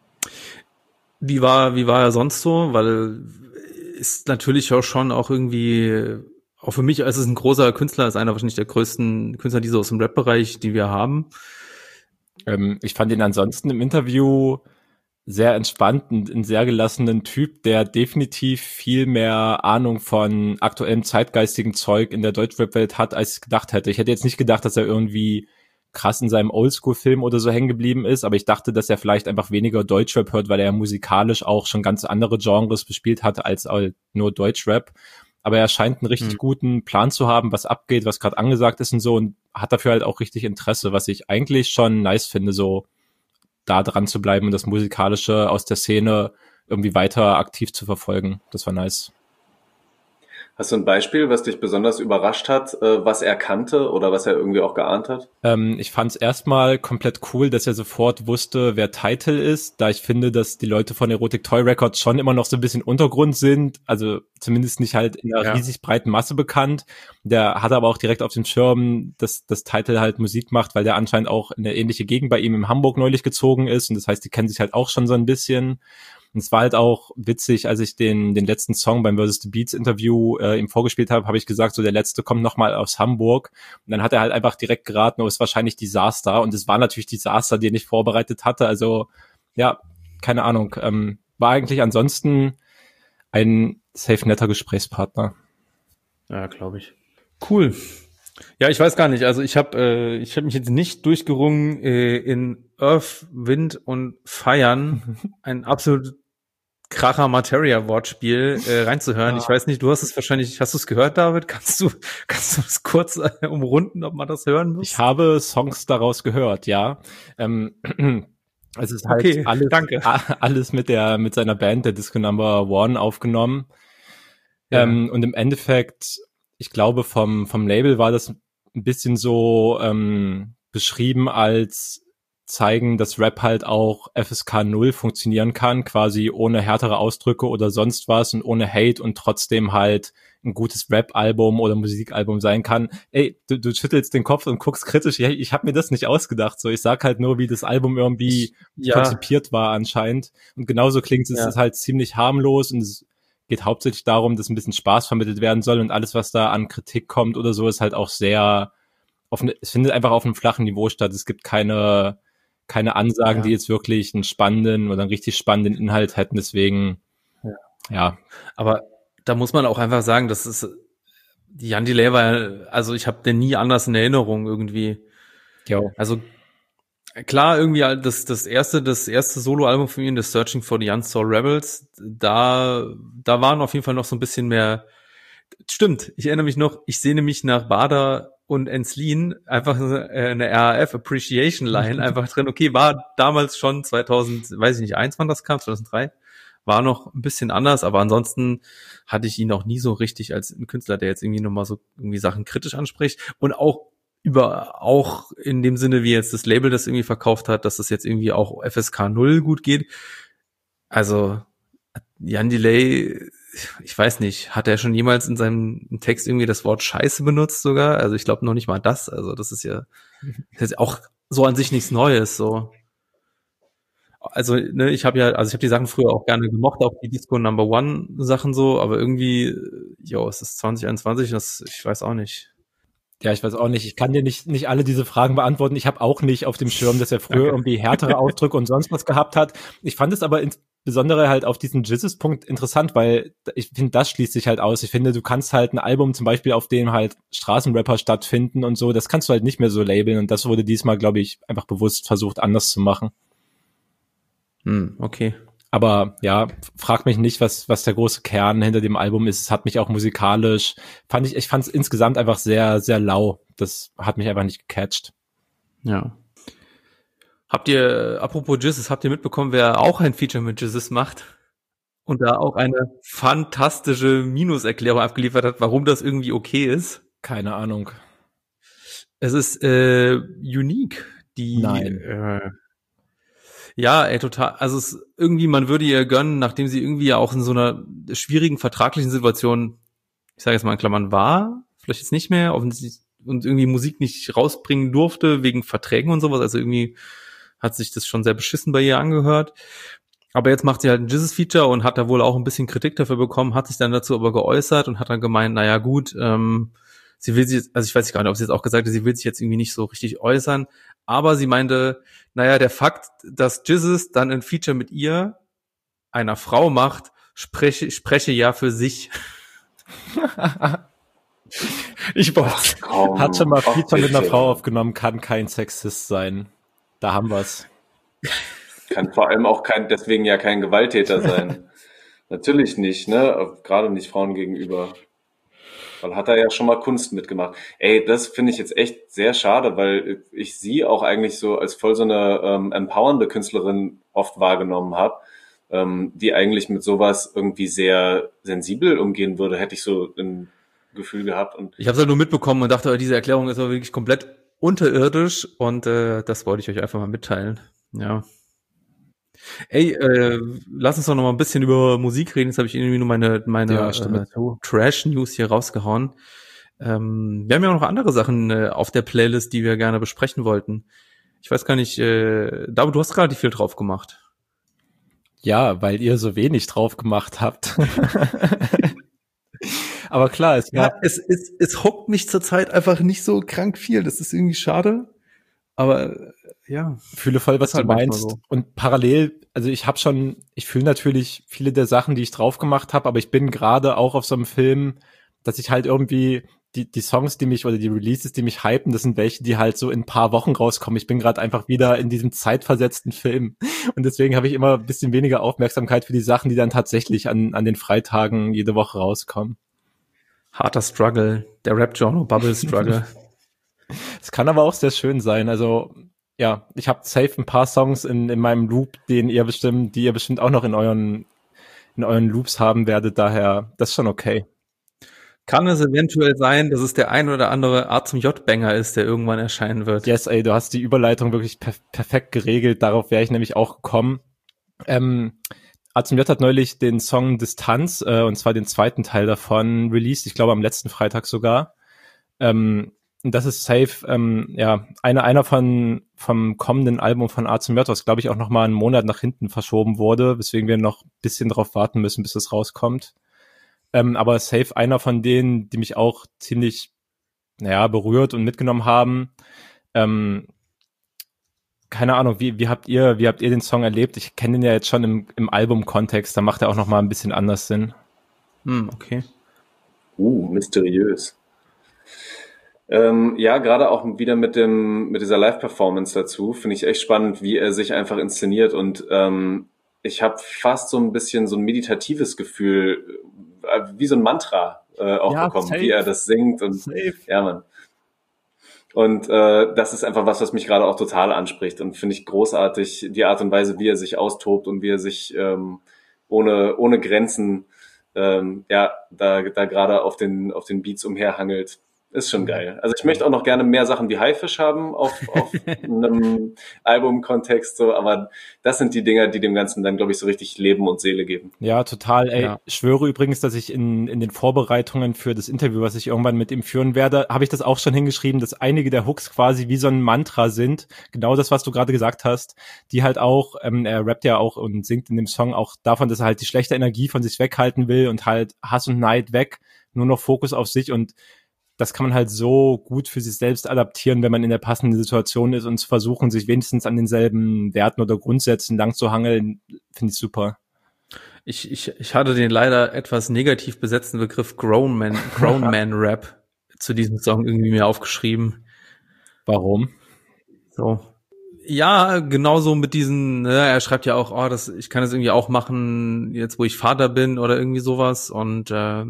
Wie war, wie war er sonst so? Weil ist natürlich auch schon auch irgendwie, auch für mich, es ist ein großer Künstler, ist einer wahrscheinlich der größten Künstler, die so aus dem Rap-Bereich, die wir haben. Ähm, ich fand ihn ansonsten im Interview sehr entspannt und ein sehr gelassenen Typ, der definitiv viel mehr Ahnung von aktuellem zeitgeistigen Zeug in der Deutschrap-Welt hat, als ich gedacht hätte. Ich hätte jetzt nicht gedacht, dass er irgendwie krass in seinem Oldschool-Film oder so hängen geblieben ist, aber ich dachte, dass er vielleicht einfach weniger Deutschrap hört, weil er musikalisch auch schon ganz andere Genres bespielt hatte als nur Deutschrap. Aber er scheint einen richtig mhm. guten Plan zu haben, was abgeht, was gerade angesagt ist und so, und hat dafür halt auch richtig Interesse, was ich eigentlich schon nice finde, so da dran zu bleiben und das Musikalische aus der Szene irgendwie weiter aktiv zu verfolgen. Das war nice. Hast du ein Beispiel, was dich besonders überrascht hat, was er kannte oder was er irgendwie auch geahnt hat? Ähm, ich fand es erstmal komplett cool, dass er sofort wusste, wer Title ist, da ich finde, dass die Leute von Erotic Toy Records schon immer noch so ein bisschen Untergrund sind, also zumindest nicht halt in einer ja. riesig breiten Masse bekannt. Der hat aber auch direkt auf dem Schirm, dass das Title halt Musik macht, weil der anscheinend auch in eine ähnliche Gegend bei ihm in Hamburg neulich gezogen ist, und das heißt, die kennen sich halt auch schon so ein bisschen. Und es war halt auch witzig, als ich den den letzten Song beim Versus the Beats Interview äh, ihm vorgespielt habe, habe ich gesagt, so der letzte kommt nochmal aus Hamburg. Und dann hat er halt einfach direkt geraten, oh, ist wahrscheinlich Disaster. Und es war natürlich Disaster, den ich vorbereitet hatte. Also ja, keine Ahnung. Ähm, war eigentlich ansonsten ein safe netter Gesprächspartner. Ja, glaube ich. Cool. Ja, ich weiß gar nicht. Also ich habe äh, ich habe mich jetzt nicht durchgerungen, äh, in Earth, Wind und Feiern ein absolut Kracher Materia-Wortspiel äh, reinzuhören. Ja. Ich weiß nicht, du hast es wahrscheinlich, hast du es gehört, David? Kannst du kannst du das kurz äh, umrunden, ob man das hören muss? Ich habe Songs daraus gehört, ja. Ähm, es ist halt okay, alles, danke. alles mit der mit seiner Band, der Disco Number One, aufgenommen. Ja. Ähm, und im Endeffekt, ich glaube, vom vom Label war das ein bisschen so ähm, beschrieben als zeigen, dass Rap halt auch F S K null funktionieren kann, quasi ohne härtere Ausdrücke oder sonst was und ohne Hate und trotzdem halt ein gutes Rap-Album oder Musikalbum sein kann. Ey, du, du schüttelst den Kopf und guckst kritisch. Ich, ich habe mir das nicht ausgedacht. So, ich sag halt nur, wie das Album irgendwie ich, ja. konzipiert war anscheinend. Und genauso klingt es, ja. es ist halt ziemlich harmlos und es geht hauptsächlich darum, dass ein bisschen Spaß vermittelt werden soll, und alles, was da an Kritik kommt oder so, ist halt auch sehr auf ne, es findet einfach auf einem flachen Niveau statt. Es gibt keine keine Ansagen, ja. die jetzt wirklich einen spannenden oder einen richtig spannenden Inhalt hätten, deswegen, ja. ja. Aber da muss man auch einfach sagen, das ist, die Jan Delay war, also ich habe den nie anders in Erinnerung irgendwie. Jo. Also klar, irgendwie das das erste das erste Soloalbum von ihm, das Searching for the Unsold Rebels, da da waren auf jeden Fall noch so ein bisschen mehr. Stimmt, ich erinnere mich noch, ich sehne mich nach Bader und Enslin, einfach eine R A F Appreciation Line einfach drin. Okay, war damals schon zweitausend, weiß ich nicht, eins, wann das kam, zweitausenddrei, war noch ein bisschen anders, aber ansonsten hatte ich ihn auch nie so richtig als ein Künstler, der jetzt irgendwie nochmal so irgendwie Sachen kritisch anspricht. Und auch über auch in dem Sinne, wie jetzt das Label das irgendwie verkauft hat, dass das jetzt irgendwie auch F S K null gut geht. Also Jan Delay, ich weiß nicht, hat er schon jemals in seinem Text irgendwie das Wort Scheiße benutzt sogar? Also ich glaube noch nicht mal das. Also das ist ja das ist auch so an sich nichts Neues. So, also ne, ich habe ja, also ich habe die Sachen früher auch gerne gemocht, auch die Disco Number One Sachen so, aber irgendwie, jo, es ist zwanzig einundzwanzig, das ich weiß auch nicht. Ja, ich weiß auch nicht. Ich kann dir nicht nicht alle diese Fragen beantworten. Ich habe auch nicht auf dem Schirm, dass er früher Okay. irgendwie härtere Ausdrücke und sonst was gehabt hat. Ich fand es aber insbesondere halt auf diesen Jizzes-Punkt interessant, weil ich finde, das schließt sich halt aus. Ich finde, du kannst halt ein Album zum Beispiel, auf dem halt Straßenrapper stattfinden und so, das kannst du halt nicht mehr so labeln. Und das wurde diesmal, glaube ich, einfach bewusst versucht, anders zu machen. Hm, okay. Aber ja, frag mich nicht, was was der große Kern hinter dem Album ist. Es hat mich auch musikalisch, fand ich, ich fand es insgesamt einfach sehr, sehr lau. Das hat mich einfach nicht gecatcht. Ja. Habt ihr, apropos Jizzes, habt ihr mitbekommen, wer auch ein Feature mit Jizzes macht? Und da auch eine fantastische Minuserklärung abgeliefert hat, warum das irgendwie okay ist? Keine Ahnung. Es ist äh, Unique, die Nein. Äh, ja, ey, total. Also es ist irgendwie, man würde ihr gönnen, nachdem sie irgendwie ja auch in so einer schwierigen vertraglichen Situation, ich sage jetzt mal in Klammern, war, vielleicht jetzt nicht mehr, offensichtlich, und irgendwie Musik nicht rausbringen durfte wegen Verträgen und sowas. Also irgendwie hat sich das schon sehr beschissen bei ihr angehört. Aber jetzt macht sie halt ein Jizzes-Feature und hat da wohl auch ein bisschen Kritik dafür bekommen, hat sich dann dazu aber geäußert und hat dann gemeint, naja gut, ähm, sie will sich, also ich weiß gar nicht, ob sie jetzt auch gesagt hat, sie will sich jetzt irgendwie nicht so richtig äußern, aber sie meinte, naja, der Fakt, dass Jizzes dann ein Feature mit ihr, einer Frau, macht, spreche, spreche ja für sich. Ich weiß. Komm, Hat schon mal ach, Feature mit einer bitte. Frau aufgenommen, kann kein Sexist sein. Da haben wir's. Kann vor allem auch kein, deswegen ja kein Gewalttäter sein. Natürlich nicht, ne? Gerade nicht Frauen gegenüber. Weil hat er ja schon mal Kunst mitgemacht. Ey, das finde ich jetzt echt sehr schade, weil ich sie auch eigentlich so als voll so eine ähm, empowernde Künstlerin oft wahrgenommen habe, ähm, die eigentlich mit sowas irgendwie sehr sensibel umgehen würde, hätte ich so ein Gefühl gehabt. Und Ich habe es halt nur mitbekommen und dachte, diese Erklärung ist aber wirklich komplett unterirdisch und äh, das wollte ich euch einfach mal mitteilen. Ja. Ey, äh, lass uns doch noch mal ein bisschen über Musik reden. Jetzt habe ich irgendwie nur meine meine Ja, stimme äh, zu. Trash-News hier rausgehauen. Ähm, wir haben ja auch noch andere Sachen äh, auf der Playlist, die wir gerne besprechen wollten. Ich weiß gar nicht, äh, David, du hast relativ viel drauf gemacht. Ja, weil ihr so wenig drauf gemacht habt. Aber klar, es Ja, gab es, es, es hockt mich zurzeit einfach nicht so krank viel. Das ist irgendwie schade. Aber äh, ja. fühle voll, was Ist halt du manchmal meinst. so. Und parallel, also ich habe schon, ich fühle natürlich viele der Sachen, die ich drauf gemacht habe, aber ich bin gerade auch auf so einem Film, dass ich halt irgendwie die die Songs, die mich oder die Releases, die mich hypen, das sind welche, die halt so in ein paar Wochen rauskommen. Ich bin gerade einfach wieder in diesem zeitversetzten Film und deswegen habe ich immer ein bisschen weniger Aufmerksamkeit für die Sachen, die dann tatsächlich an an den Freitagen jede Woche rauskommen. Harter Struggle, der Rap-Genre-Bubble-Struggle. Es kann aber auch sehr schön sein. Also ja, ich habe safe ein paar Songs in, in meinem Loop, den ihr bestimmt, die ihr bestimmt auch noch in euren in euren Loops haben werdet. Daher, das ist schon okay. Kann es eventuell sein, dass es der ein oder andere A zum J-Banger ist, der irgendwann erscheinen wird? Yes, ey, du hast die Überleitung wirklich per- perfekt geregelt. Darauf wäre ich nämlich auch gekommen. Ähm, A zum J hat neulich den Song Distanz, äh, und zwar den zweiten Teil davon, released. Ich glaube am letzten Freitag sogar. Ähm, Und das ist safe, ähm, ja, einer, einer von, vom kommenden Album von A zum J, was glaube ich auch noch mal einen Monat nach hinten verschoben wurde, weswegen wir noch ein bisschen drauf warten müssen, bis es rauskommt. Ähm, aber safe einer von denen, die mich auch ziemlich, naja, berührt und mitgenommen haben. Ähm, keine Ahnung, wie, wie habt ihr, wie habt ihr den Song erlebt? Ich kenne den ja jetzt schon im, im Album-Kontext, da macht er auch noch mal ein bisschen anders Sinn. Hm, okay. uh, mysteriös. Ähm, ja, gerade auch wieder mit dem mit dieser Live-Performance dazu finde ich echt spannend, wie er sich einfach inszeniert und ähm, ich habe fast so ein bisschen so ein meditatives Gefühl, äh, wie so ein Mantra äh, auch Ja, bekommen, safe. wie er das singt und Safe. ja, Mann. Und äh, das ist einfach was, was mich gerade auch total anspricht und finde ich großartig, die Art und Weise, wie er sich austobt und wie er sich ähm, ohne ohne Grenzen ähm, ja da da gerade auf den auf den Beats umherhangelt. Ist schon geil. Also ich möchte auch noch gerne mehr Sachen wie Haifisch haben auf, auf einem Albumkontext, so, aber das sind die Dinger, die dem Ganzen dann, glaube ich, so richtig Leben und Seele geben. Ja, total. Ey, Ja. ich schwöre übrigens, dass ich in, in den Vorbereitungen für das Interview, was ich irgendwann mit ihm führen werde, habe ich das auch schon hingeschrieben, dass einige der Hooks quasi wie so ein Mantra sind. Genau das, was du gerade gesagt hast, die halt auch, ähm, er rappt ja auch und singt in dem Song auch davon, dass er halt die schlechte Energie von sich weghalten will und halt Hass und Neid weg, nur noch Fokus auf sich, und das kann man halt so gut für sich selbst adaptieren, wenn man in der passenden Situation ist, und zu versuchen, sich wenigstens an denselben Werten oder Grundsätzen lang zu hangeln, finde ich super. Ich, ich, ich hatte den leider etwas negativ besetzten Begriff Grown Man, Grown Man Rap zu diesem Song irgendwie mir aufgeschrieben. Warum? So. Ja, genauso mit diesen, ne, er schreibt ja auch, oh, das, ich kann das irgendwie auch machen, jetzt wo ich Vater bin oder irgendwie sowas, und äh,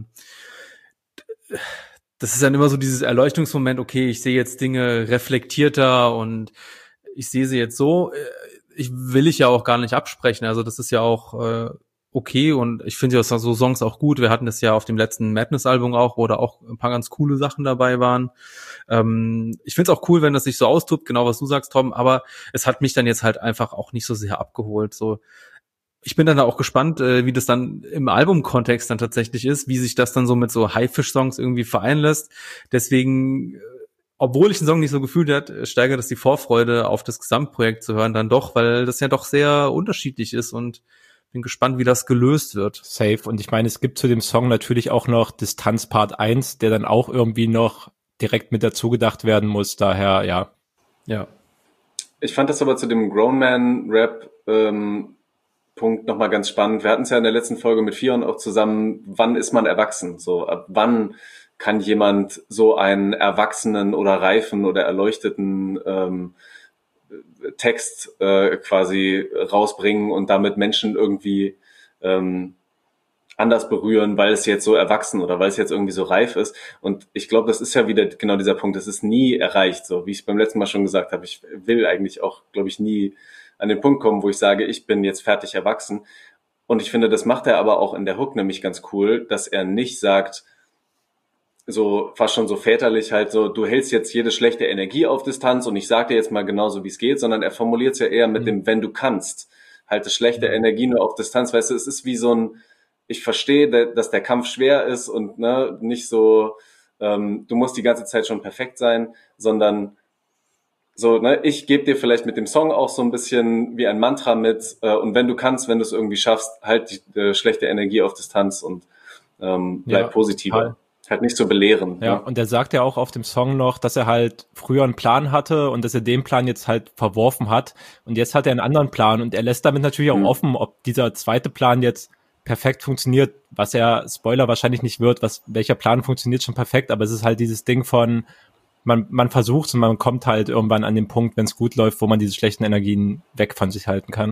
das ist dann immer so dieses Erleuchtungsmoment, okay, ich sehe jetzt Dinge reflektierter und ich sehe sie jetzt so. Ich will ich ja auch gar nicht absprechen. Also das ist ja auch äh, okay, und ich finde ja so Songs auch gut. Wir hatten das ja auf dem letzten Madness-Album auch, wo da auch ein paar ganz coole Sachen dabei waren. Ähm, ich finde es auch cool, wenn das sich so austobt, genau was du sagst, Tom, aber es hat mich dann jetzt halt einfach auch nicht so sehr abgeholt. So, ich bin dann da auch gespannt, äh, wie das dann im Albumkontext dann tatsächlich ist, wie sich das dann so mit so Haifisch-Songs irgendwie vereinen lässt. Deswegen, äh, obwohl ich den Song nicht so gefühlt hat, äh, steigert es die Vorfreude, auf das Gesamtprojekt zu hören dann doch, weil das ja doch sehr unterschiedlich ist, und bin gespannt, wie das gelöst wird. Safe. Und ich meine, es gibt zu dem Song natürlich auch noch Distanz Part eins, der dann auch irgendwie noch direkt mit dazu gedacht werden muss. Daher, ja. Ja. Ich fand das aber zu dem Grown Man Rap ähm, Punkt nochmal ganz spannend. Wir hatten es ja in der letzten Folge mit Fion auch zusammen, wann ist man erwachsen? So, ab wann kann jemand so einen erwachsenen oder reifen oder erleuchteten ähm, Text äh, quasi rausbringen und damit Menschen irgendwie ähm, anders berühren, weil es jetzt so erwachsen oder weil es jetzt irgendwie so reif ist. Und ich glaube, das ist ja wieder genau dieser Punkt, das ist nie erreicht, so wie ich es beim letzten Mal schon gesagt habe. Ich will eigentlich auch, glaube ich, nie an den Punkt kommen, wo ich sage, ich bin jetzt fertig erwachsen. Und ich finde, das macht er aber auch in der Hook nämlich ganz cool, dass er nicht sagt, so fast schon so väterlich halt so, du hältst jetzt jede schlechte Energie auf Distanz und ich sag dir jetzt mal genauso, wie es geht, sondern er formuliert es ja eher mit mhm. dem, wenn du kannst, halte schlechte Energie nur auf Distanz. Weißt du, es ist wie so ein, ich verstehe, dass der Kampf schwer ist und ne, nicht so, ähm, du musst die ganze Zeit schon perfekt sein, sondern so, ne, ich gebe dir vielleicht mit dem Song auch so ein bisschen wie ein Mantra mit, äh, und wenn du kannst, wenn du es irgendwie schaffst, halt die äh, schlechte Energie auf Distanz und ähm, bleib ja, positiver. Total. Halt nicht so belehren. Ja, ne? Und er sagt ja auch auf dem Song noch, dass er halt früher einen Plan hatte und dass er den Plan jetzt halt verworfen hat. Und jetzt hat er einen anderen Plan, und er lässt damit natürlich auch mhm. offen, ob dieser zweite Plan jetzt perfekt funktioniert, was ja, Spoiler, wahrscheinlich nicht wird, was welcher Plan funktioniert schon perfekt, aber es ist halt dieses Ding von, man man versucht und man kommt halt irgendwann an den Punkt, wenn es gut läuft, wo man diese schlechten Energien weg von sich halten kann.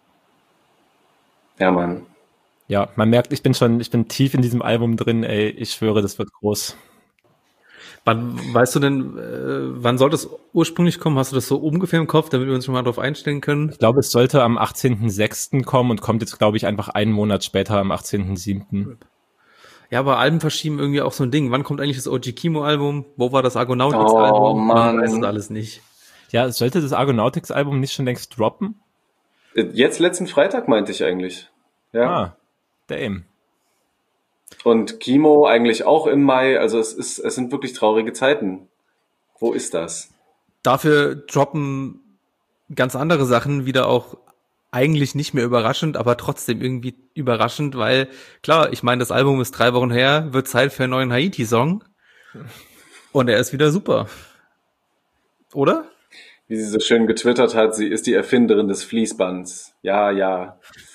Ja, Mann. Ja, man merkt, ich bin schon, ich bin tief in diesem Album drin, ey, ich schwöre, das wird groß. Wann, weißt du denn, äh, wann soll das ursprünglich kommen? Hast du das so ungefähr im Kopf, damit wir uns schon mal drauf einstellen können? Ich glaube, es sollte am achtzehnten sechsten kommen und kommt jetzt, glaube ich, einfach einen Monat später, am achtzehnten siebten Ja, aber Alben verschieben irgendwie auch so ein Ding. Wann kommt eigentlich das O G Kimo-Album? Wo war das Argonautics-Album? Oh, Mann. Man weiß das alles nicht. Ja, sollte das Argonautics-Album nicht schon längst droppen? Jetzt letzten Freitag meinte ich eigentlich. Ja. Ah, damn. Und Kimo eigentlich auch im Mai. Also es ist, es sind wirklich traurige Zeiten. Wo ist das? Dafür droppen ganz andere Sachen wieder auch eigentlich nicht mehr überraschend, aber trotzdem irgendwie überraschend, weil klar, ich meine, das Album ist drei Wochen her, wird Zeit für einen neuen Haiti-Song und er ist wieder super. Oder? Wie sie so schön getwittert hat, sie ist die Erfinderin des Fließbands. Ja, ja.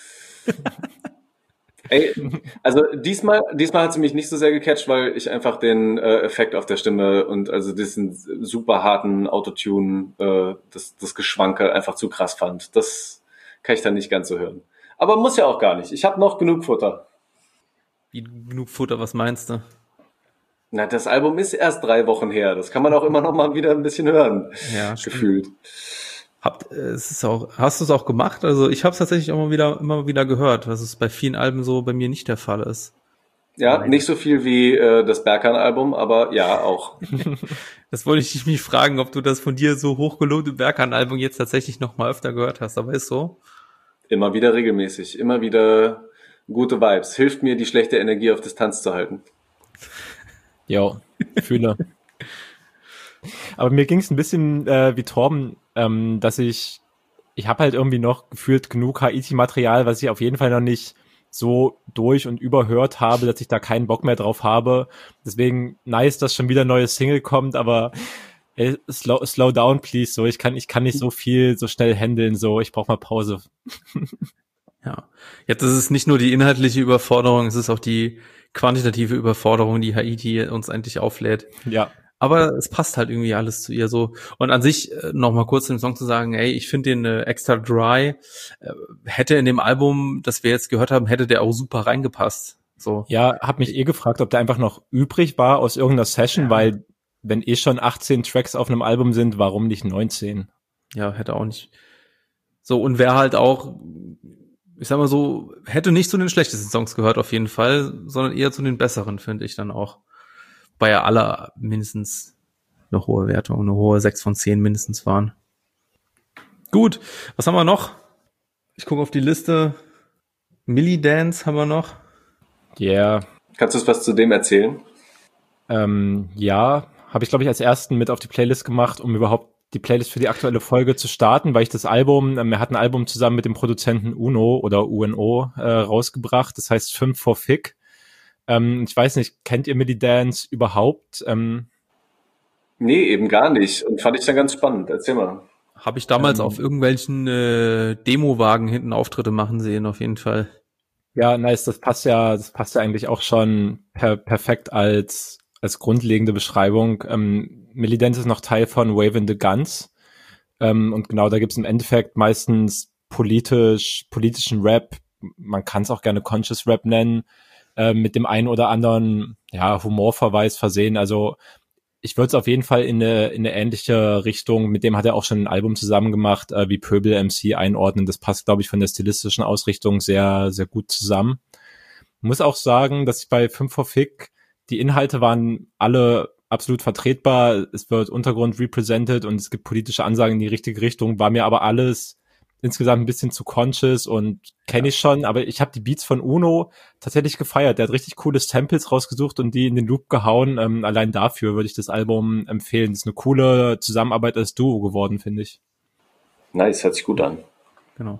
Ey, also diesmal, diesmal hat sie mich nicht so sehr gecatcht, weil ich einfach den äh, Effekt auf der Stimme und also diesen super harten Autotune, äh, das, das Geschwanke einfach zu krass fand. Das kann ich dann nicht ganz so hören. Aber muss ja auch gar nicht. Ich habe noch genug Futter. Wie genug Futter, was meinst du? Na, das Album ist erst drei Wochen her. Das kann man auch immer noch mal wieder ein bisschen hören. Ja, gefühlt. Habt, es ist auch, hast du es auch gemacht? Also ich habe es tatsächlich auch mal wieder, immer wieder gehört, was es bei vielen Alben so bei mir nicht der Fall ist. Ja, Nein. nicht so viel wie äh, das Berkan-Album, aber ja, auch. Das wollte ich dich nicht fragen, ob du das von dir so hochgelobte Berkan-Album jetzt tatsächlich noch mal öfter gehört hast, aber ist so. Immer wieder regelmäßig, immer wieder gute Vibes. Hilft mir, die schlechte Energie auf Distanz zu halten. Jo, fühle. Aber mir ging es ein bisschen äh, wie Torben, ähm, dass ich, ich habe halt irgendwie noch gefühlt genug Haiti-Material, was ich auf jeden Fall noch nicht so durch und überhört habe, dass ich da keinen Bock mehr drauf habe. Deswegen nice, dass schon wieder ein neues Single kommt, aber ey, slow, slow down, please. So, ich kann, ich kann nicht so viel so schnell handeln. So, ich brauche mal Pause. Ja. Jetzt ist es nicht nur die inhaltliche Überforderung, es ist auch die quantitative Überforderung, die Haiti uns eigentlich auflädt. Ja. Aber es passt halt irgendwie alles zu ihr so. Und an sich äh, noch mal kurz im Song zu sagen, ey, ich finde den äh, extra dry, äh, hätte in dem Album, das wir jetzt gehört haben, hätte der auch super reingepasst. So. Ja, hab mich eh gefragt, ob der einfach noch übrig war aus irgendeiner Session, Ja. weil wenn eh schon achtzehn Tracks auf einem Album sind, warum nicht neunzehn? Ja, hätte auch nicht. So, und wer halt auch, ich sag mal so, hätte nicht zu den schlechtesten Songs gehört auf jeden Fall, sondern eher zu den besseren, finde ich dann auch. Bei ja aller mindestens eine hohe Wertung, eine hohe sechs von zehn mindestens waren. Gut, was haben wir noch? Ich gucke auf die Liste. Millie Dance haben wir noch. Ja, yeah. Kannst du uns was zu dem erzählen? Ähm, ja, habe ich, glaube ich, als ersten mit auf die Playlist gemacht, um überhaupt die Playlist für die aktuelle Folge zu starten, weil ich das Album, ähm, er hat ein Album zusammen mit dem Produzenten Uno oder U N O äh, rausgebracht, das heißt fünf for Fick. Ähm, ich weiß nicht, kennt ihr Millie Dance überhaupt? Ähm, Nee, eben gar nicht. Und fand ich dann ganz spannend. Erzähl mal. Habe ich damals Ähm, auf irgendwelchen äh, Demowagen hinten Auftritte machen sehen, auf jeden Fall. Ja, nice, das passt ja, das passt ja eigentlich auch schon per, perfekt als, als grundlegende Beschreibung. Ähm, Millie Dance ist noch Teil von Waving the Guns. Ähm, und genau, da gibt's im Endeffekt meistens politisch, politischen Rap. Man kann es auch gerne Conscious Rap nennen, äh, mit dem einen oder anderen, ja, Humorverweis versehen. Also, ich würde es auf jeden Fall in eine, in eine ähnliche Richtung, mit dem hat er auch schon ein Album zusammen gemacht, äh, wie Pöbel M C einordnen. Das passt, glaube ich, von der stilistischen Ausrichtung sehr, sehr gut zusammen. Ich muss auch sagen, dass ich bei fünf for Fick, die Inhalte waren alle absolut vertretbar. Es wird Untergrund represented und es gibt politische Ansagen in die richtige Richtung. War mir aber alles insgesamt ein bisschen zu conscious und kenne ich schon, aber ich habe die Beats von Uno tatsächlich gefeiert. Der hat richtig coole Samples rausgesucht und die in den Loop gehauen. Ähm, allein dafür würde ich das Album empfehlen. Das ist eine coole Zusammenarbeit als Duo geworden, finde ich. Nice, hört sich gut an. Genau.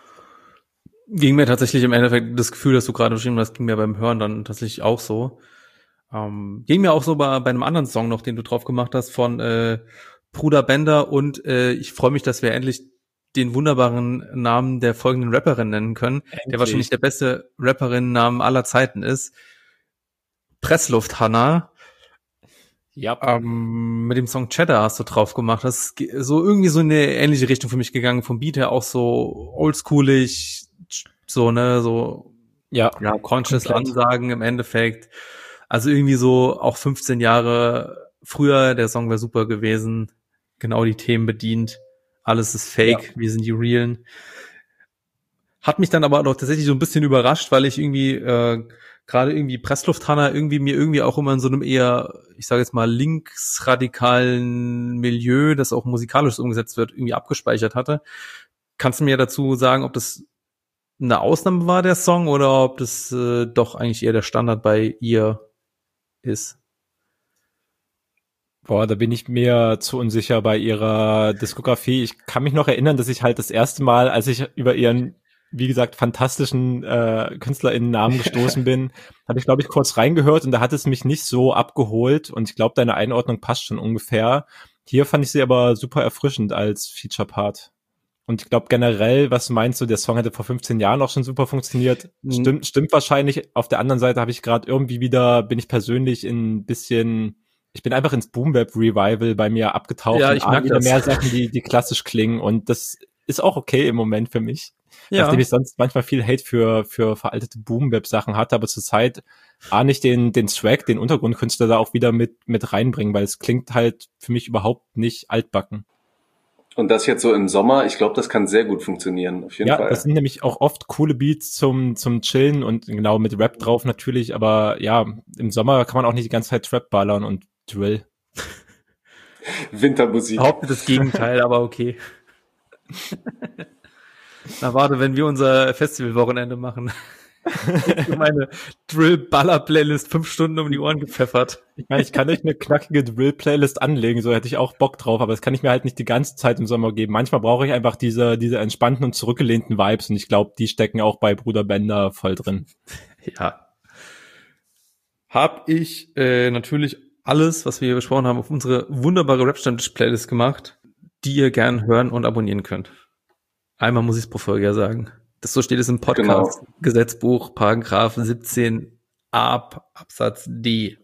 Ging mir tatsächlich im Endeffekt das Gefühl, dass du gerade beschrieben hast, ging mir beim Hören dann tatsächlich auch so. Ähm, ging mir auch so bei, bei einem anderen Song noch, den du drauf gemacht hast, von äh, Bruder Bender und äh, ich freue mich, dass wir endlich den wunderbaren Namen der folgenden Rapperin nennen können, Endlich. der wahrscheinlich der beste Rapperin-Namen aller Zeiten ist. Pressluft Hanna. Ja. Ähm, mit dem Song Cheddar hast du drauf gemacht. Das ist so irgendwie so in eine ähnliche Richtung für mich gegangen. Vom Beat her auch so oldschoolig, so, ne, so, Ja, ja, conscious komplett. Ansagen im Endeffekt. Also irgendwie so auch fünfzehn Jahre früher, der Song wäre super gewesen. Genau die Themen bedient. Alles ist fake, Ja. wir sind die Realen. Hat mich dann aber doch tatsächlich so ein bisschen überrascht, weil ich irgendwie äh, gerade irgendwie Presslufthanna irgendwie mir irgendwie auch immer in so einem eher, ich sage jetzt mal, linksradikalen Milieu, das auch musikalisch umgesetzt wird, irgendwie abgespeichert hatte. Kannst du mir dazu sagen, ob das eine Ausnahme war, der Song, oder ob das äh, doch eigentlich eher der Standard bei ihr ist? Boah, da bin ich mir zu unsicher bei ihrer Diskografie. Ich kann mich noch erinnern, dass ich halt das erste Mal, als ich über ihren, wie gesagt, fantastischen äh, KünstlerInnen-Namen gestoßen bin, habe ich, glaube ich, kurz reingehört und da hat es mich nicht so abgeholt und ich glaube, deine Einordnung passt schon ungefähr. Hier fand ich sie aber super erfrischend als Feature-Part. Und ich glaube generell, was meinst du, der Song hätte vor fünfzehn Jahren auch schon super funktioniert. Stimmt, stimmt wahrscheinlich. Auf der anderen Seite habe ich gerade irgendwie wieder, bin ich persönlich in ein bisschen... Ich bin einfach ins Boom-Bap-Revival bei mir abgetaucht Ja, und ich merk wieder das. mehr Sachen, die, die klassisch klingen und das ist auch okay im Moment für mich. Ja. Nachdem ich sonst manchmal viel Hate für, für veraltete Boom-Bap-Sachen hatte, aber zurzeit A, nicht den, den Swag, den Untergrundkünstler da auch wieder mit, mit reinbringen, weil es klingt halt für mich überhaupt nicht altbacken. Und das jetzt so im Sommer, ich glaube, das kann sehr gut funktionieren, auf jeden Ja, Fall. das sind nämlich auch oft coole Beats zum zum Chillen und genau mit Rap drauf natürlich, aber ja, im Sommer kann man auch nicht die ganze Zeit Trap ballern und Drill. Wintermusik. Behauptet das Gegenteil, aber okay. Na warte, wenn wir unser Festivalwochenende machen. Meine Drill-Baller-Playlist fünf Stunden um die Ohren gepfeffert. Ich meine, ich kann euch eine knackige Drill-Playlist anlegen, so hätte ich auch Bock drauf, aber das kann ich mir halt nicht die ganze Zeit im Sommer geben. Manchmal brauche ich einfach diese diese entspannten und zurückgelehnten Vibes und ich glaube, die stecken auch bei Bruder Bender voll drin. Ja. Hab ich äh, natürlich alles, was wir hier besprochen haben, auf unsere wunderbare Rap-Stammtisch-Playlist gemacht, die ihr gern hören und abonnieren könnt. Einmal muss ich es pro Folge ja sagen. Das so steht es im Podcast. Genau. Gesetzbuch, Paragraph siebzehn a Absatz D.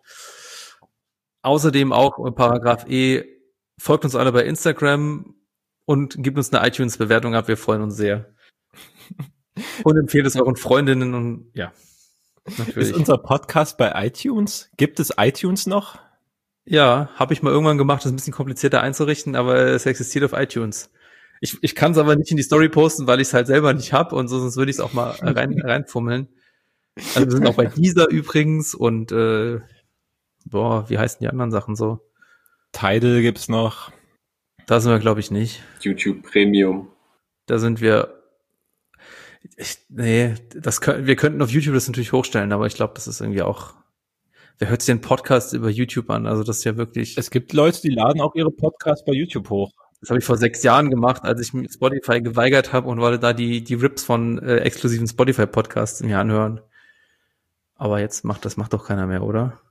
Außerdem auch Paragraph E. Folgt uns alle bei Instagram und gebt uns eine iTunes-Bewertung ab. Wir freuen uns sehr. Und empfehlt es euren Freundinnen und ja. Natürlich. Ist unser Podcast bei iTunes? Gibt es iTunes noch? Ja, habe ich mal irgendwann gemacht. Das ist ein bisschen komplizierter einzurichten, aber es existiert auf iTunes. Ich, ich kann es aber nicht in die Story posten, weil ich es halt selber nicht hab und so, sonst würde ich es auch mal rein, reinfummeln. Also wir sind auch bei Deezer übrigens und äh, boah, wie heißen die anderen Sachen so? Tidal gibt's noch. Da sind wir, glaube ich, nicht. YouTube Premium. Da sind wir ich, nee, das können, wir könnten auf YouTube das natürlich hochstellen, aber ich glaube, das ist irgendwie auch, wer hört sich den Podcast über YouTube an? Also das ist ja wirklich. Es gibt Leute, die laden auch ihre Podcasts bei YouTube hoch. Das habe ich vor sechs Jahren gemacht, als ich Spotify geweigert habe und wollte da die die Rips von äh, exklusiven Spotify-Podcasts mir anhören. Aber jetzt macht das macht doch keiner mehr, oder?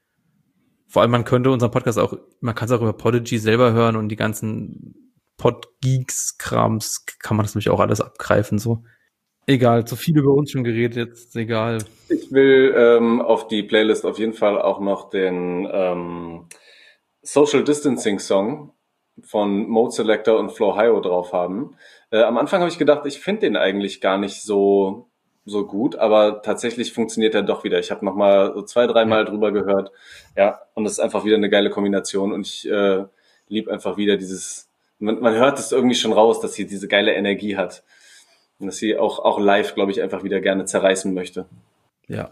Vor allem, man könnte unseren Podcast auch, man kann es auch über Podigy selber hören und die ganzen Podgeeks-Krams kann man das nämlich auch alles abgreifen, so. Egal, zu viel über uns schon geredet, jetzt egal. Ich will ähm, auf die Playlist auf jeden Fall auch noch den ähm, Social Distancing Song von Mode Selector und Flo Hio drauf haben. Äh, am Anfang habe ich gedacht, ich finde den eigentlich gar nicht so so gut, aber tatsächlich funktioniert er doch wieder. Ich habe noch mal so zwei, dreimal ja. drüber gehört. Ja, und es ist einfach wieder eine geile Kombination und ich äh, liebe einfach wieder dieses, man, man hört es irgendwie schon raus, dass sie diese geile Energie hat. Und dass sie auch auch live, glaube ich, einfach wieder gerne zerreißen möchte. Ja,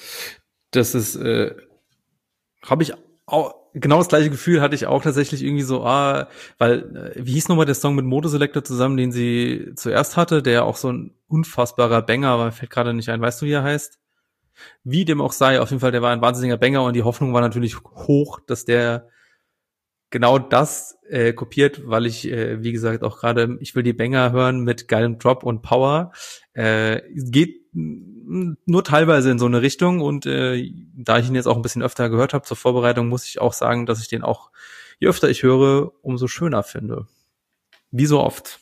das ist, äh, habe ich auch, genau das gleiche Gefühl hatte ich auch tatsächlich irgendwie so, ah, weil, äh, wie hieß nochmal der Song mit Mode Selector zusammen, den sie zuerst hatte, der auch so ein unfassbarer Banger, aber fällt gerade nicht ein, weißt du, wie er heißt? Wie dem auch sei, auf jeden Fall, der war ein wahnsinniger Banger und die Hoffnung war natürlich hoch, dass der genau das äh, kopiert, weil ich, äh, wie gesagt, auch gerade, ich will die Banger hören mit geilem Drop und Power. Äh, geht nur teilweise in so eine Richtung und äh, da ich ihn jetzt auch ein bisschen öfter gehört habe zur Vorbereitung, muss ich auch sagen, dass ich den auch, je öfter ich höre, umso schöner finde. Wie so oft.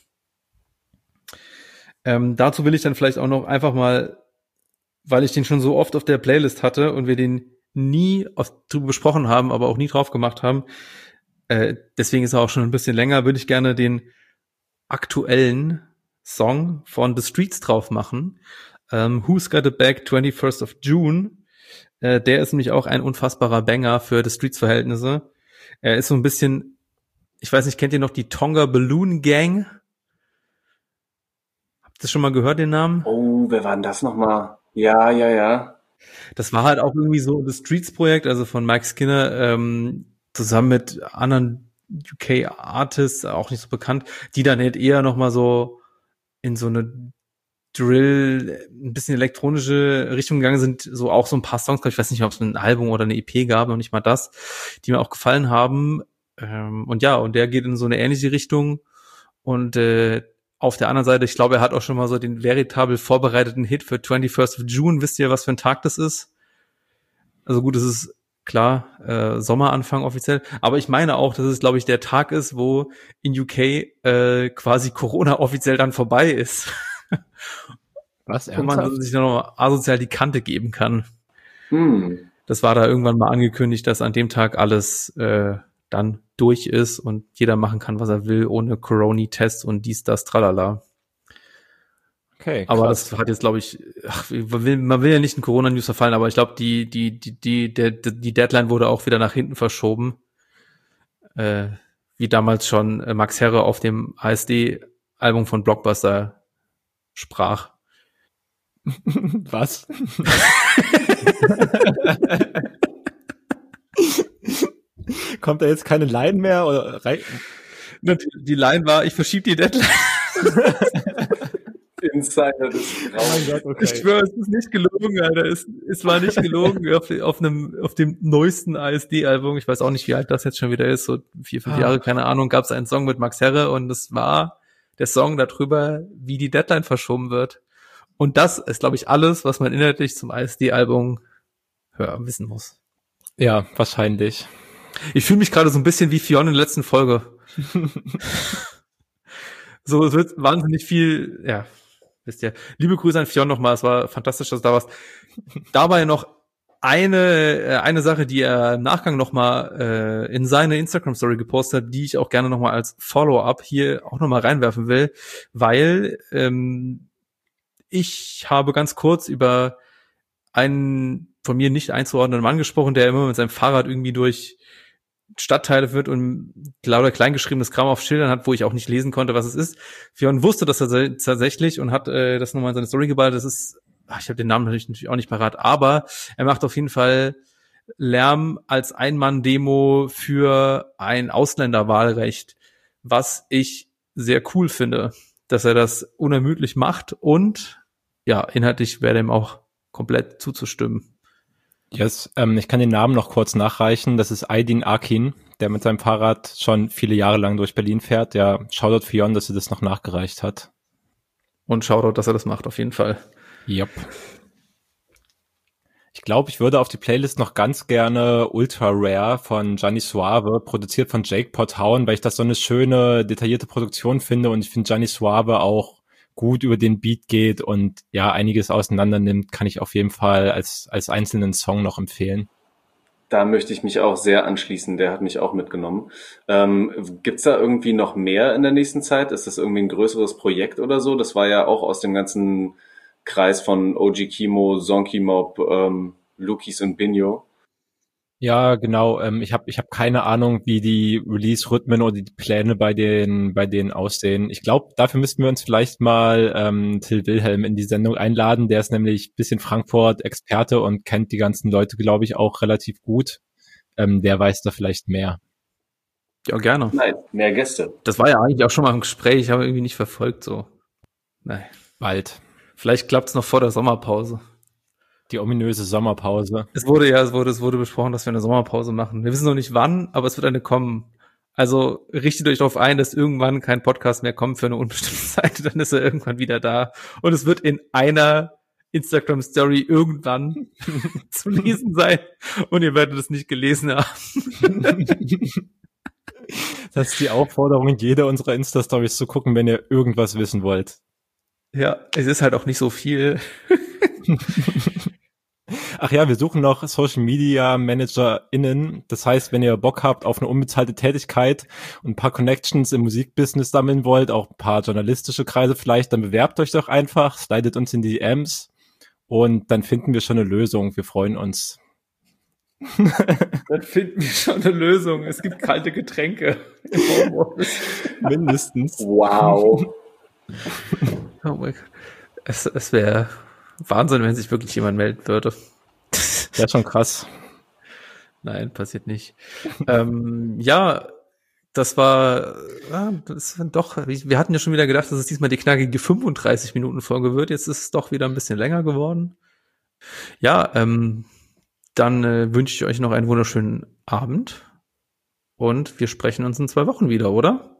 Ähm, dazu will ich dann vielleicht auch noch einfach mal, weil ich den schon so oft auf der Playlist hatte und wir den nie auf, drüber besprochen haben, aber auch nie drauf gemacht haben, Äh, deswegen ist er auch schon ein bisschen länger, würde ich gerne den aktuellen Song von The Streets drauf machen. Ähm, Who's Got It Back, twenty-first of June. Äh, der ist nämlich auch ein unfassbarer Banger für The Streets-Verhältnisse. Er ist so ein bisschen, ich weiß nicht, kennt ihr noch die Tonga Balloon Gang? Habt ihr das schon mal gehört, den Namen? Oh, wer war denn das nochmal? Ja, ja, ja. Das war halt auch irgendwie so ein The Streets-Projekt, also von Mike Skinner, ähm, zusammen mit anderen U K-Artists, auch nicht so bekannt, die dann halt eher nochmal so in so eine Drill, ein bisschen elektronische Richtung gegangen sind, so auch so ein paar Songs, ich weiß nicht, ob es ein Album oder eine E P gab, noch nicht mal das, die mir auch gefallen haben. Und ja, und der geht in so eine ähnliche Richtung. Und äh, auf der anderen Seite, ich glaube, er hat auch schon mal so den veritabel vorbereiteten Hit für twenty-first of June. Wisst ihr, was für ein Tag das ist? Also gut, es ist klar, äh, Sommeranfang offiziell. Aber ich meine auch, dass es, glaube ich, der Tag ist, wo in U K äh, quasi Corona offiziell dann vorbei ist. Was? Wo man sich dann noch asozial die Kante geben kann. Hm. Das war da irgendwann mal angekündigt, dass an dem Tag alles äh, dann durch ist und jeder machen kann, was er will, ohne Corona-Tests und dies, das, tralala. Okay, aber krass. das hat jetzt, glaube ich, ach, man, will, man will ja nicht in Corona-News verfallen, aber ich glaube, die, die, die, die, der, die Deadline wurde auch wieder nach hinten verschoben. Äh, wie damals schon äh, Max Herre auf dem A S D-Album von Blockbuster sprach. Was? Kommt da jetzt keine Line mehr? Oder rei- Die Line war, ich verschiebe die Deadline. Insider des Oh Grauens. mein Gott, okay. Ich schwöre, es ist nicht gelogen, Alter. Es, es war nicht gelogen auf, auf einem, auf dem neuesten A S D-Album. Ich weiß auch nicht, wie alt das jetzt schon wieder ist. So vier, fünf Ah. Jahre, keine Ahnung, gab es einen Song mit Max Herre und es war der Song darüber, wie die Deadline verschoben wird. Und das ist, glaube ich, alles, was man inhaltlich zum A S D-Album hören, wissen muss. Ja, wahrscheinlich. Ich fühle mich gerade so ein bisschen wie Fionn in der letzten Folge. So, es wird wahnsinnig viel, ja, wisst ihr. Liebe Grüße an Fionn nochmal, es war fantastisch, dass du da warst. Dabei noch eine äh, eine Sache, die er im Nachgang nochmal äh, in seine Instagram-Story gepostet hat, die ich auch gerne nochmal als Follow-up hier auch nochmal reinwerfen will, weil ähm, ich habe ganz kurz über einen von mir nicht einzuordnenden Mann gesprochen, der immer mit seinem Fahrrad irgendwie durch Stadtteile wird und lauter kleingeschriebenes Kram auf Schildern hat, wo ich auch nicht lesen konnte, was es ist. Fionn wusste das tatsächlich und hat äh, das nochmal in seine Story geballt. Das ist, ach, ich habe den Namen natürlich auch nicht parat, aber er macht auf jeden Fall Lärm als Ein-Mann-Demo für ein Ausländerwahlrecht, was ich sehr cool finde, dass er das unermüdlich macht und ja, inhaltlich wäre dem auch komplett zuzustimmen. Yes, ähm, ich kann den Namen noch kurz nachreichen. Das ist Aydin Akin, der mit seinem Fahrrad schon viele Jahre lang durch Berlin fährt. Ja, Shoutout Fionn, dass er das noch nachgereicht hat. Und Shoutout, dass er das macht, auf jeden Fall. Yep. Ich glaube, ich würde auf die Playlist noch ganz gerne Ultra Rare von Gianni Suave, produziert von Jake Pot hauen, weil ich das so eine schöne, detaillierte Produktion finde und ich finde Gianni Suave auch gut über den Beat geht und ja, einiges auseinander nimmt, kann ich auf jeden Fall als als einzelnen Song noch empfehlen. Da möchte ich mich auch sehr anschließen. Der hat mich auch mitgenommen. Ähm, gibt's da irgendwie noch mehr in der nächsten Zeit? Ist das irgendwie ein größeres Projekt oder so? Das war ja auch aus dem ganzen Kreis von O G Kimo, Zonky Mob, ähm, Lukis und Binho. Ja, genau. Ähm, ich habe ich hab keine Ahnung, wie die Release-Rhythmen oder die Pläne bei den bei denen aussehen. Ich glaube, dafür müssten wir uns vielleicht mal ähm, Till Wilhelm in die Sendung einladen. Der ist nämlich bisschen Frankfurt-Experte und kennt die ganzen Leute, glaube ich, auch relativ gut. Ähm, der weiß da vielleicht mehr. Ja, gerne. Nein, mehr Gäste. Das war ja eigentlich auch schon mal ein Gespräch, ich habe irgendwie nicht verfolgt, so. Nein. Bald. Vielleicht klappt's noch vor der Sommerpause. Die ominöse Sommerpause. Es wurde ja, es wurde, es wurde besprochen, dass wir eine Sommerpause machen. Wir wissen noch nicht wann, aber es wird eine kommen. Also richtet euch darauf ein, dass irgendwann kein Podcast mehr kommt für eine unbestimmte Zeit, dann ist er irgendwann wieder da. Und es wird in einer Instagram-Story irgendwann zu lesen sein. Und ihr werdet es nicht gelesen haben. Das ist die Aufforderung, in jeder unserer Insta-Stories zu gucken, wenn ihr irgendwas wissen wollt. Ja, es ist halt auch nicht so viel. Ach ja, wir suchen noch Social Media ManagerInnen. Das heißt, wenn ihr Bock habt auf eine unbezahlte Tätigkeit und ein paar Connections im Musikbusiness sammeln wollt, auch ein paar journalistische Kreise vielleicht, dann bewerbt euch doch einfach, slidet uns in die D Ms und dann finden wir schon eine Lösung. Wir freuen uns. Dann finden wir schon eine Lösung. Es gibt kalte Getränke im Homeoffice. Mindestens. Wow. Oh mein Gott. Es, es wäre Wahnsinn, wenn sich wirklich jemand melden würde. Ja, schon krass. Nein, passiert nicht. ähm, ja, das war, ja, das war doch, wir hatten ja schon wieder gedacht, dass es diesmal die knackige fünfunddreißig Minuten Folge wird. Jetzt ist es doch wieder ein bisschen länger geworden. Ja, ähm, dann äh, wünsche ich euch noch einen wunderschönen Abend und wir sprechen uns in zwei Wochen wieder, oder?